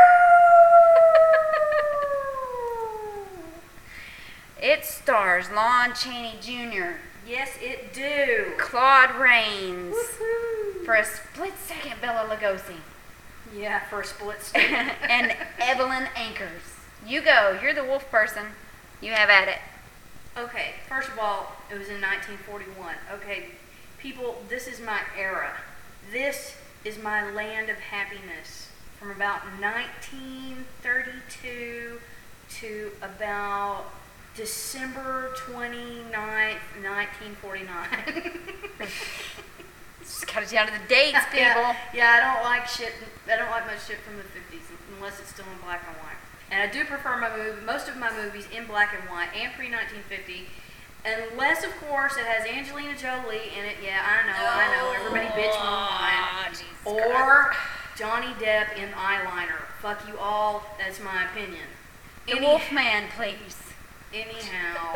It stars Lon Chaney Junior Yes, it do. Claude Rains. Woohoo. For a split second, Bela Lugosi. Yeah, for a split second. And Evelyn Ankers. You go. You're the wolf person. You have at it. Okay, first of all, it was in nineteen forty-one. Okay, people, this is my era. This is my land of happiness. From about nineteen thirty-two to about December twenty-ninth, nineteen forty-nine. Just cut it down to the dates, people. Yeah, yeah, I don't like shit. I don't like much shit from the fifties unless it's still in black and white. And I do prefer my movie, most of my movies in black and white and pre nineteen fifty, unless of course it has Angelina Jolie in it. Yeah, I know, I know. Everybody bitch online. Oh, or Johnny Depp in eyeliner. Fuck you all. That's my opinion. The Any- Wolfman, please. Anyhow.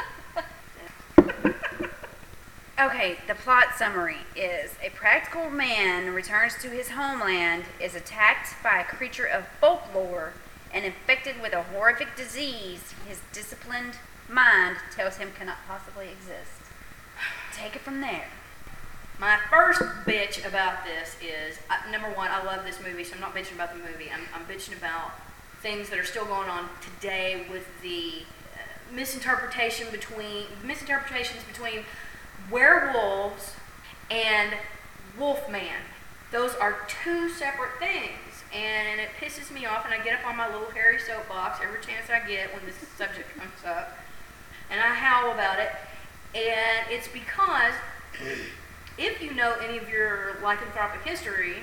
Okay, the plot summary is a practical man returns to his homeland, is attacked by a creature of folklore, and infected with a horrific disease his disciplined mind tells him cannot possibly exist. Take it from there. My first bitch about this is, uh, number one, I love this movie, so I'm not bitching about the movie. I'm, I'm bitching about things that are still going on today with the uh, misinterpretation between, misinterpretations between werewolves and Wolfman. Those are two separate things, and it pisses me off, and I get up on my little hairy soapbox every chance I get when this subject comes up, and I howl about it, and it's because if you know any of your lycanthropic history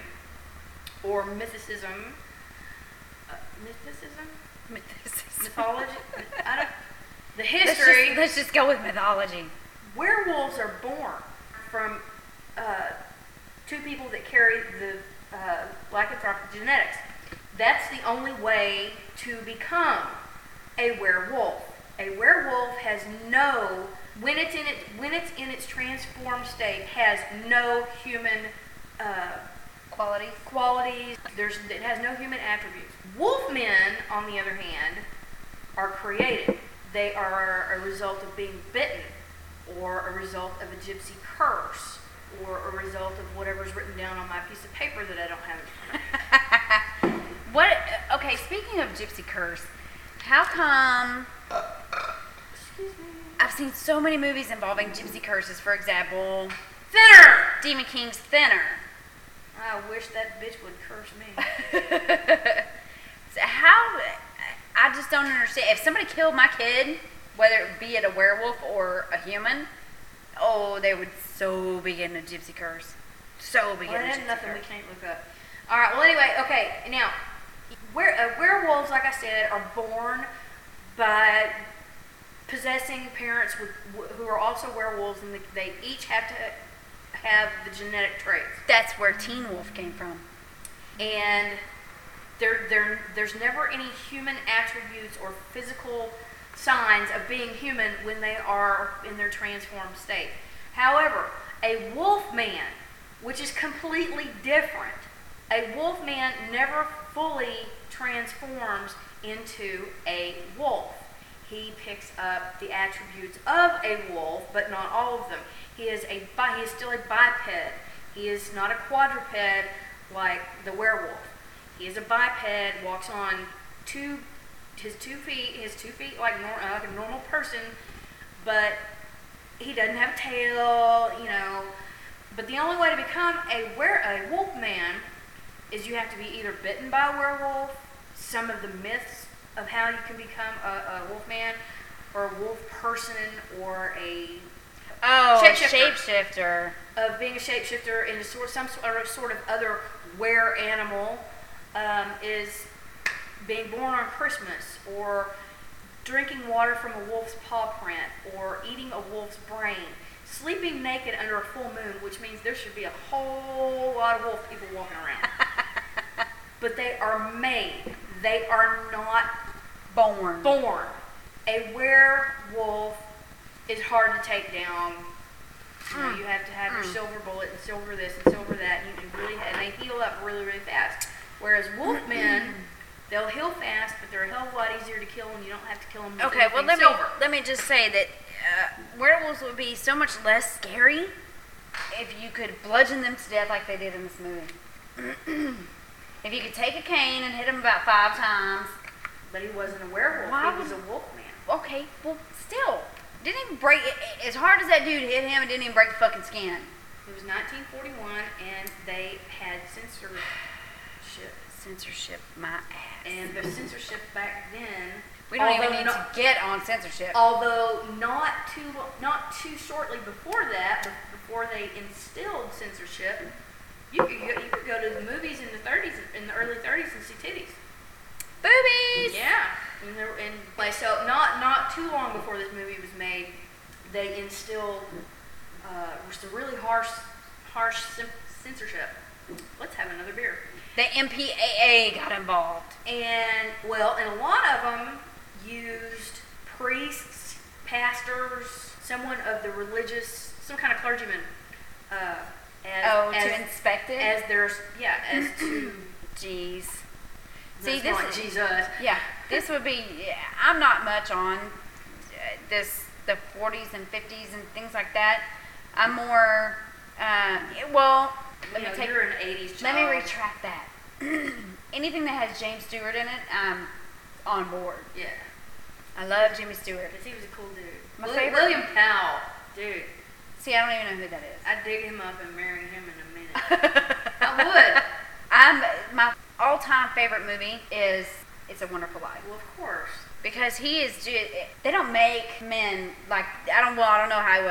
or mythicism, uh, mythicism, Mythicism. mythology, I don't, the Let's history. just, let's just go with mythology. Werewolves are born from uh, two people that carry the uh, lycanthropic genetics. That's the only way to become a werewolf. A werewolf has no, when it's in it, when it's in its transformed state, has no human uh, Quality. qualities. There's, it has no human attributes. Wolfmen, on the other hand, are created. They are a result of being bitten, or a result of a gypsy curse, or a result of whatever's written down on my piece of paper that I don't have in front of me. What? Okay, speaking of gypsy curse, how come Excuse me. I've seen so many movies involving gypsy curses? For example, Thinner! Demon King's Thinner. I wish that bitch would curse me. So how? I just don't understand. If somebody killed my kid, whether it be it a werewolf or a human, oh, they would so be getting a gypsy curse. So be Well, getting a that's gypsy nothing curse. we can't look up. All right. Well, anyway, okay. Now, were, uh, werewolves, like I said, are born by possessing parents with, who are also werewolves, and they each have to have the genetic traits. That's where Teen Wolf came from. And there, there, there's never any human attributes or physical signs of being human when they are in their transformed state. However, a wolf man, which is completely different, a wolf man never fully transforms into a wolf. He picks up the attributes of a wolf, but not all of them. He is a bi- he is still a biped. He is not a quadruped like the werewolf. He is a biped, walks on two his two feet, his two feet like, nor- like a normal person, but he doesn't have a tail, you know. But the only way to become a were a wolf man is you have to be either bitten by a werewolf, some of the myths of how you can become a, a wolf man, or a wolf person, or a Oh, Shapeshifter. a shapeshifter. of being a shapeshifter into sort some sort of, sort of other were animal, um, is being born on Christmas, or drinking water from a wolf's paw print, or eating a wolf's brain, sleeping naked under a full moon, which means there should be a whole lot of wolf people walking around. But they are made. They are not Born. born. A werewolf is hard to take down. You know, you have to have your silver bullet and silver this and silver that, and you can really, and they heal up really, really fast. Whereas wolfmen, they'll heal fast, but they're a hell of a lot easier to kill, and you don't have to kill them with Okay, well anything let me silver. let me just say that uh, werewolves would be so much less scary if you could bludgeon them to death like they did in this movie. If you could take a cane and hit him about five times. But he wasn't a werewolf. Why he was would- a wolfman. Okay, well still, didn't even break. As hard as that dude hit him, it didn't even break the fucking skin. It was nineteen forty-one, and they had censorship. Censorship, my ass. And the censorship back then, We don't even although need not- to get on censorship. although not too not too shortly before that, but before they instilled censorship, you could go, you could go to the movies in the thirties, in the early thirties, and see titties. Boobies. Yeah, and, there, and like so, not not too long before this movie was made, they instilled uh, some really harsh harsh cen- censorship. Let's have another beer. The M P A A got involved. And, well, and a lot of them used priests, pastors, someone of the religious, some kind of clergyman, uh, as, Oh, as, to inspect it. as their, yeah, as to, Jeez. see, See, this like is- Jesus. Yeah, this would be. Yeah, I'm not much on uh, this, the forties and fifties and things like that. I'm more. Uh, well, let You me know, take. you're an eighties Let child. me retract that. Anything that has James Stewart in it, I'm on board. Yeah, I love Jimmy Stewart. because he was a cool dude. My Wil- favorite- William Powell, dude. See, I don't even know who that is. I'd dig him up and marry him in a minute. I would. I'm my all-time favorite movie is It's a Wonderful Life. Well, of course. Because he is, ju- they don't make men like, I don't, well, I don't know how he was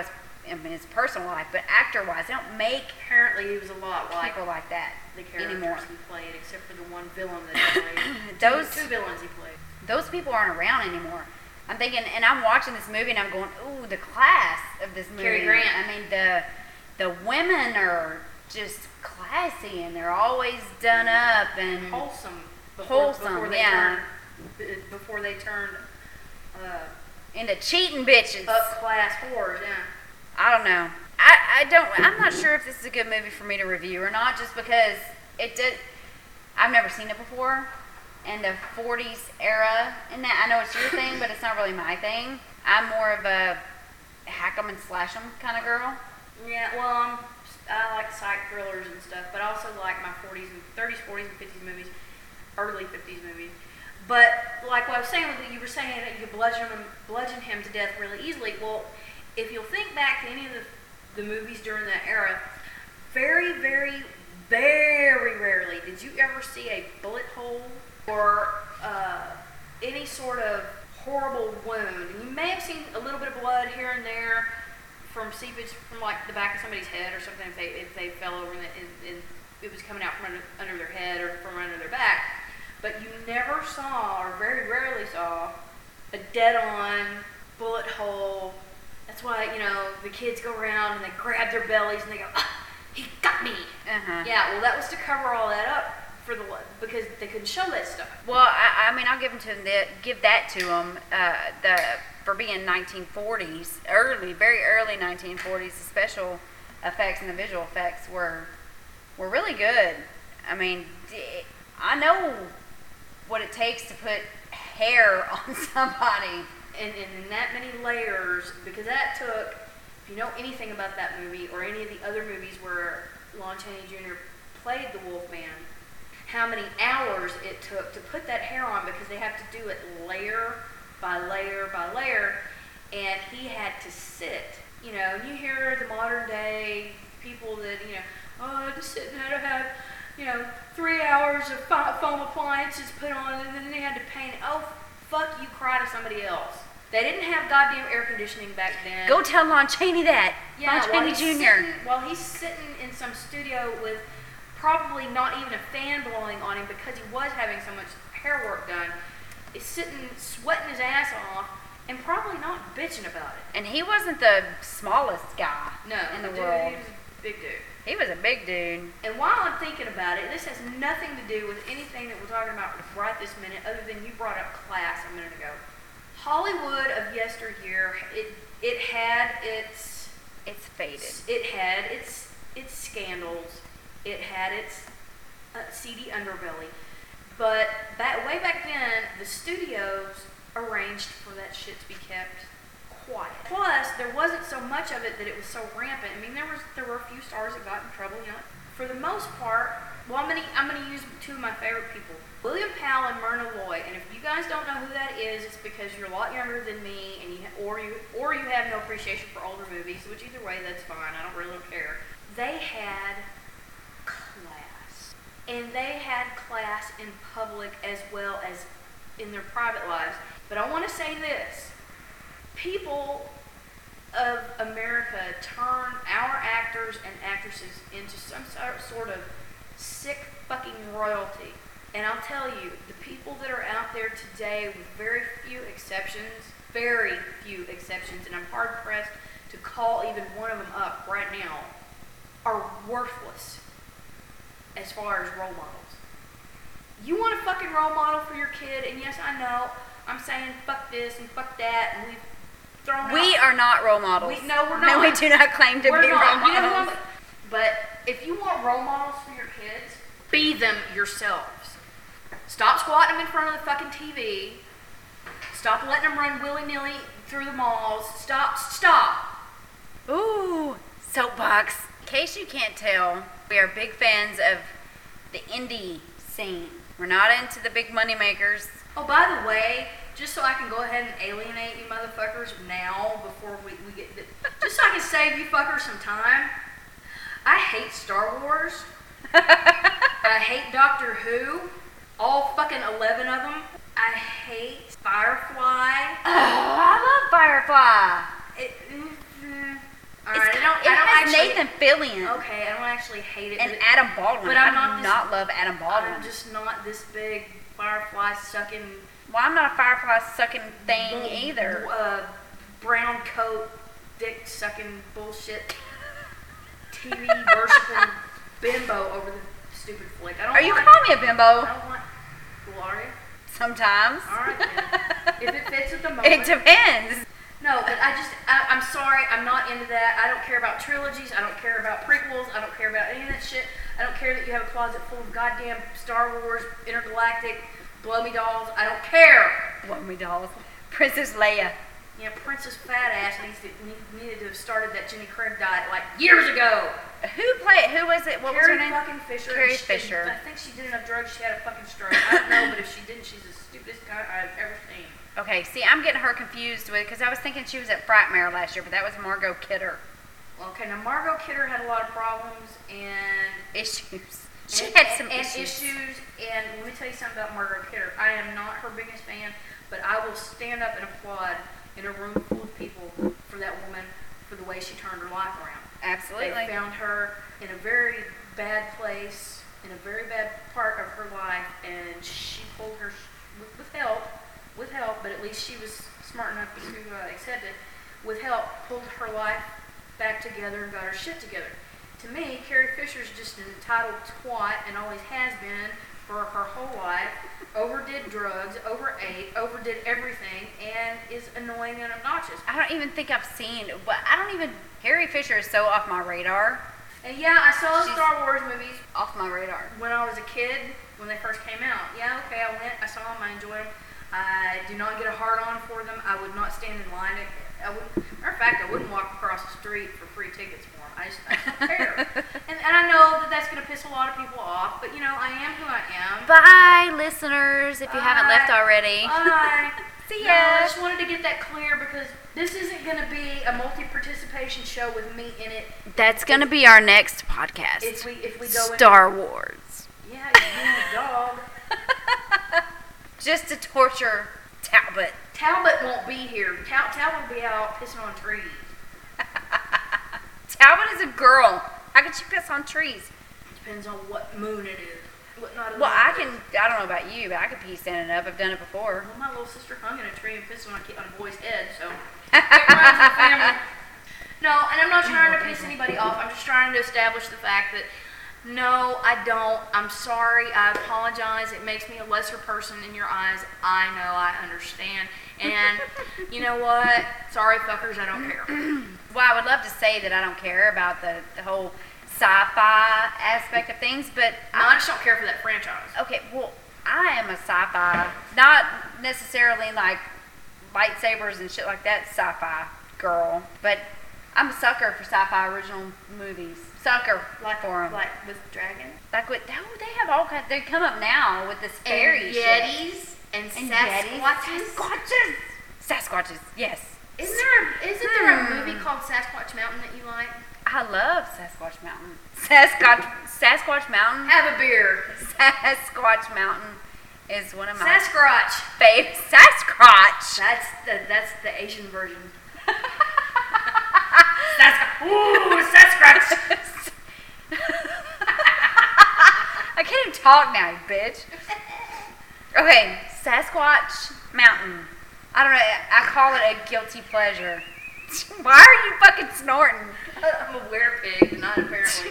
I mean, his personal life, but actor-wise, they don't make Apparently, he was a lot like people like that the characters anymore. he played, except for the one villain that he played. Those- two, two villains he played. Those people aren't around anymore. I'm thinking, and I'm watching this movie, and I'm going, ooh, the class of this movie. Cary Grant. I mean, the the women are just classy, and they're always done up and Wholesome. Before, Wholesome, before they yeah. Turned, b- before they turned uh, into cheating bitches. up class whores. Yeah. I don't know. I, I don't. I'm not sure if this is a good movie for me to review or not, just because it did. I've never seen it before, and the forties era. And that I know it's your thing, but it's not really my thing. I'm more of a hack 'em and slash 'em kind of girl. Yeah. Well, I'm, I like psych thrillers and stuff, but I also like my forties and thirties, forties, and fifties movies, early fifties movies. But like what I was saying, you were saying that you could bludgeon him, bludgeon him to death really easily. Well, if you'll think back to any of the the movies during that era, very, very, very rarely did you ever see a bullet hole or uh, any sort of horrible wound. And you may have seen a little bit of blood here and there from seepage from like the back of somebody's head or something if they if they fell over and, and, and it was coming out from under, under their head or from under their back. But you never saw, or very rarely saw, a dead-on bullet hole. That's why, you know, the kids go around and they grab their bellies and they go, ah, he got me. Uh-huh. Yeah, well, that was to cover all that up for the because they couldn't show that stuff. Well, I, I mean, I'll give them to them. The, give that to them. Uh, the for being nineteen forties, early, very early nineteen forties. The special effects and the visual effects were were really good. I mean, I know what it takes to put hair on somebody. And, and in that many layers, because that took, if you know anything about that movie or any of the other movies where Lon Chaney Junior played the Wolfman, how many hours it took to put that hair on because they have to do it layer by layer by layer, and he had to sit. You know, you hear the modern day people that, you know, oh, just sitting there to have, you know, three hours of foam appliances put on, and then they had to paint. Oh, fuck you, cry to somebody else. They didn't have goddamn air conditioning back then. Go tell Lon Chaney that. Yeah, Lon while Chaney he's Junior sitting- While he's sitting in some studio with probably not even a fan blowing on him because he was having so much hair work done, is sitting sweating his ass off and probably not bitching about it. And he wasn't the smallest guy No, in the dude, world. he was a big dude. He was a big dude. And while I'm thinking about it, this has nothing to do with anything that we're talking about right this minute, other than you brought up Class a minute ago. Hollywood of yesteryear, it it had its It's faded. it had its its scandals, it had its uh, seedy underbelly, but back way back then, the studios arranged for that shit to be kept quiet. Plus, there wasn't so much of it that it was so rampant. I mean, there was there were a few stars that got in trouble, you know. For the most part, well, I'm gonna I'm gonna use two of my favorite people, William Powell and Myrna Loy. And if you guys don't know who that is, it's because you're a lot younger than me, and you or you or you have no appreciation for older movies. Which either way, that's fine. I don't really don't care. They had class, and they had class in public as well as in their private lives. But I want to say this. People of America turn our actors and actresses into some sort of sick fucking royalty. And I'll tell you, the people that are out there today, with very few exceptions, very few exceptions, and I'm hard pressed to call even one of them up right now, are worthless as far as role models. You want a fucking role model for your kid, and yes, I know, I'm saying fuck this and fuck that, and we've thrown We out. are not role models. We, no, we're not. No, we do not claim to We're be not. role You know models. what? But if you want role models for your kids, be them yourselves. Stop squatting them in front of the fucking T V. Stop letting them run willy-nilly through the malls. Stop. Stop. Ooh, soapbox. In case you can't tell, we are big fans of the indie scene. We're not into the big money makers. Oh, by the way, just so I can go ahead and alienate you motherfuckers now before we, we get... The, just so I can save you fuckers some time, I hate Star Wars. I hate Doctor Who. All fucking eleven of them. I hate Firefly. Oh, I love Firefly. It, mm, All right, I don't, it I don't has actually, Nathan Fillion Okay, I don't actually hate it. and but, Adam Baldwin. but I'm I not do this- not love Adam Baldwin. I'm just not this big firefly sucking. Well, I'm not a firefly sucking thing bull- either. Uh, brown coat, dick sucking bullshit. T V worshipping bimbo over the stupid flick. I don't Are you want, calling me a bimbo? I don't want. Well, are you? Sometimes. All right then. If it fits with the moment. It depends. No, but I just, I, I'm sorry, I'm not into that. I don't care about trilogies. I don't care about prequels. I don't care about any of that shit. I don't care that you have a closet full of goddamn Star Wars, intergalactic, blow me dolls. I don't care. Blow me dolls. Princess Leia. You know, Princess Fat Ass needs to, need, needed to have started that Jenny Craig diet like years ago. Who played? Who was it? What Carrie was her name? fucking Fisher. Carrie and she- Fisher. I think she did enough drugs. She had a fucking stroke. I don't know, but if she didn't, she's the stupidest guy I've ever seen. Okay, see, I'm getting her confused with because I was thinking she was at Frightmare last year, but that was Margot Kidder. Okay, now Margot Kidder had a lot of problems and Issues. She and, had some and, issues. and issues. And let me tell you something about Margot Kidder. I am not her biggest fan, but I will stand up and applaud in a room full of people for that woman for the way she turned her life around. Absolutely. They found her in a very bad place, in a very bad part of her life, and she pulled her with, with help. With help, but at least she was smart enough to uh, accept it. With help, pulled her life back together and got her shit together. To me, Carrie Fisher's just an entitled twat and always has been for her whole life. Overdid drugs, overate, overdid everything, and is annoying and obnoxious. I don't even think I've seen, but I don't even, Carrie Fisher is so off my radar. And yeah, I saw the She's- Star Wars movies Off my radar. when I was a kid, when they first came out. Yeah, okay, I went, I saw them, I enjoyed them. I do not get a hard on for them. I would not stand in line. I would, matter of fact, I wouldn't walk across the street for free tickets for them. I just, I just don't care. And, and I know that that's going to piss a lot of people off, but you know, I am who I am. Bye, listeners, if you haven't Bye. left already. Bye. See No, I ya. just wanted to get that clear because this isn't going to be a multi-participation show with me in it. That's going to be our next podcast. If we if we go Star Wars. in, yeah, you being a dog. Just to torture Talbot. Talbot won't be here. Tal- Talbot will be out pissing on trees. Talbot is a girl. How could she piss on trees? Depends on what moon it is. What night of the Well, I month it can, is. I don't know about you, but I could pee standing up. I've done it before. Well, my little sister hung in a tree and pissed on a, kid, on a boy's head, so it runs in the family. No, and I'm not trying to piss anybody off. I'm just trying to establish the fact that no, I don't. I'm sorry. I apologize. It makes me a lesser person in your eyes. I know. I understand. And you know what? Sorry, fuckers. I don't care. Well, I would love to say that I don't care about the, the whole sci-fi aspect of things, but No, I just don't care for that franchise. okay, well, I am a sci-fi, not necessarily like lightsabers and shit like that sci-fi girl, but I'm a sucker for sci-fi original movies. Sucker Like for 'em. like with dragons. Like what? Oh, they have all kinds. They come up now with this fairy and shit. yetis and, And Sasquatches. Sasquatches. Sasquatches. Yes. Isn't there a, isn't there a Hmm. movie called Sasquatch Mountain that you like? I love Sasquatch Mountain. Sasquatch. Sasquatch Mountain. Have a beer. Sasquatch Mountain is one of my Sasquatch. favorite. Sasquatch. That's the that's the Asian version. Sasquatch. Ooh, Sasquatch. I can't even talk now, you bitch. Okay, Sasquatch Mountain. I don't know. I call it a guilty pleasure. Why are you fucking snorting? I'm a werepig, not apparently.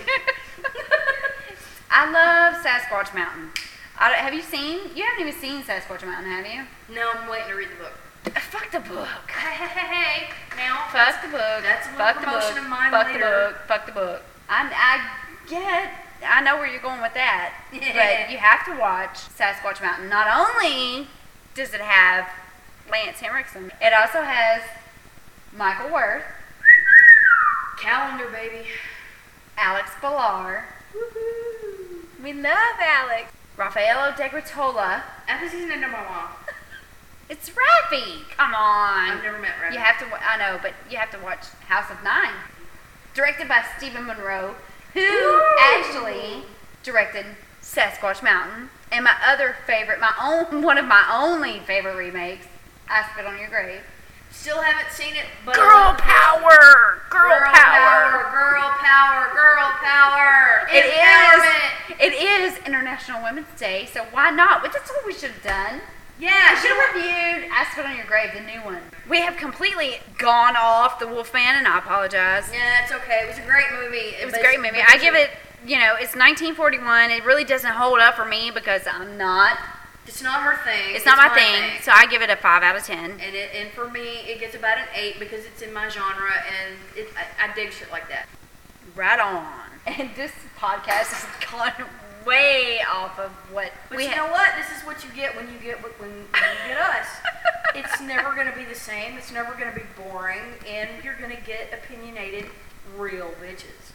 I love Sasquatch Mountain. I don't, have you seen? You haven't even seen Sasquatch Mountain, have you? No, I'm waiting to read the book. Uh, Fuck the book. Hey, hey, hey, hey. Now, Fuck the book. that's a little Fuck the promotion book. of mine Fuck later. the book. Fuck the book. I, I get. I know where you're going with that, but you have to watch Sasquatch Mountain. Not only does it have Lance Henriksen, it also has Michael Worth, calendar, baby. Alex Ballar. We love Alex. Raffaello De Gratola. I haven't seen it in my mom. It's Raffy. Come on. I've never met Rabbit. You have to. wa- I know, but you have to watch House of Nine, directed by Stephen Monroe, who Woo! actually directed Sasquatch Mountain and my other favorite, my own one of my only favorite remakes, I Spit on Your Grave. Still haven't seen it, but Girl power! Girl, girl power! power! Girl power! Girl power! It Empowerment. is. It is International Women's Day, so why not? But that's what we should have done. Yeah, We should have reviewed Ask It on Your Grave, the new one. We have completely gone off the Wolfman, and I apologize. Yeah, it's okay. It was a great movie. It was a great movie. I give it, you know, it's nineteen forty-one. It really doesn't hold up for me because I'm not. It's not her thing. It's not my thing, so I give it a five out of ten. And it, and for me, it gets about an eight because it's in my genre, and it, I, I dig shit like that. Right on. And this podcast has gone way off of what But we you had. know what? This is what you get when you get when, when you get us. It's never going to be the same. It's never going to be boring, and you're going to get opinionated, real bitches.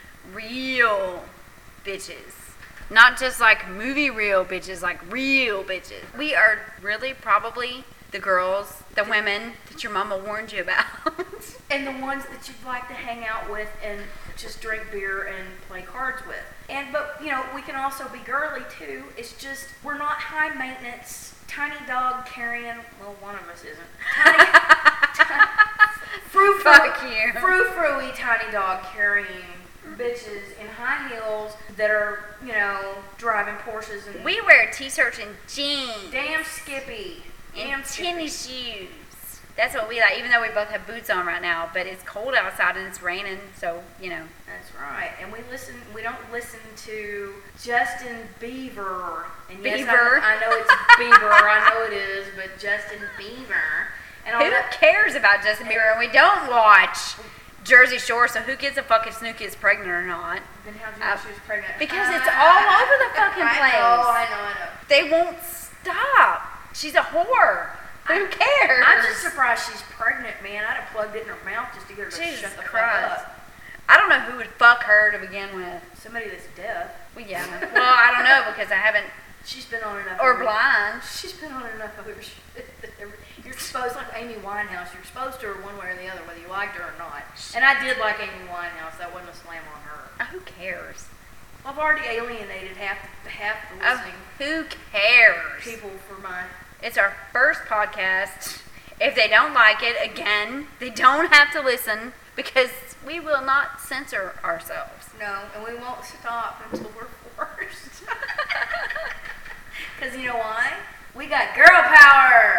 Real bitches. Not just like movie real bitches, like real bitches. We are really probably the girls, the women that your mama warned you about. And the ones that you'd like to hang out with and just drink beer and play cards with. And but you know, we can also be girly too. It's just we're not high maintenance, tiny dog carrying. Well, one of us isn't. Tiny, tiny frou Fuck you. frou frou-y tiny dog carrying bitches in high heels that are, you know, driving Porsches and We wear t-shirts and jeans damn Skippy. Damn and Skippy. tennis shoes. That's what we like, even though we both have boots on right now. But it's cold outside and it's raining, so, you know. That's right. And we listen. We don't listen to Justin Bieber. And yes, Bieber. I, I know it's Bieber. I know it is, but Justin Bieber. And all Who that. cares about Justin Bieber? And we don't watch Jersey Shore, so who gives a fuck if Snooki is pregnant or not? Then how do you know Uh, she was pregnant? because it's all over the fucking I place. know. I know. I know. They won't stop. She's a whore. Who cares? I'm just surprised she's pregnant, man. I'd have plugged it in her mouth just to get her to Jesus shut the Christ. fuck up. I don't know who would fuck her to begin with. Somebody that's deaf. Well, yeah. Well, I don't know because I haven't, She's been on enough. or other- blind. She's been on enough other shit. that every- You're supposed, like Amy Winehouse, you're exposed to her one way or the other, whether you liked her or not. And I did like Amy Winehouse. That wasn't a slam on her. Oh, who cares? Well, I've already alienated half half the Oh, listening who cares? people for my. It's our first podcast. If they don't like it, again, they don't have to listen because we will not censor ourselves. No, and we won't stop until we're forced. Because you know why? We got girl power!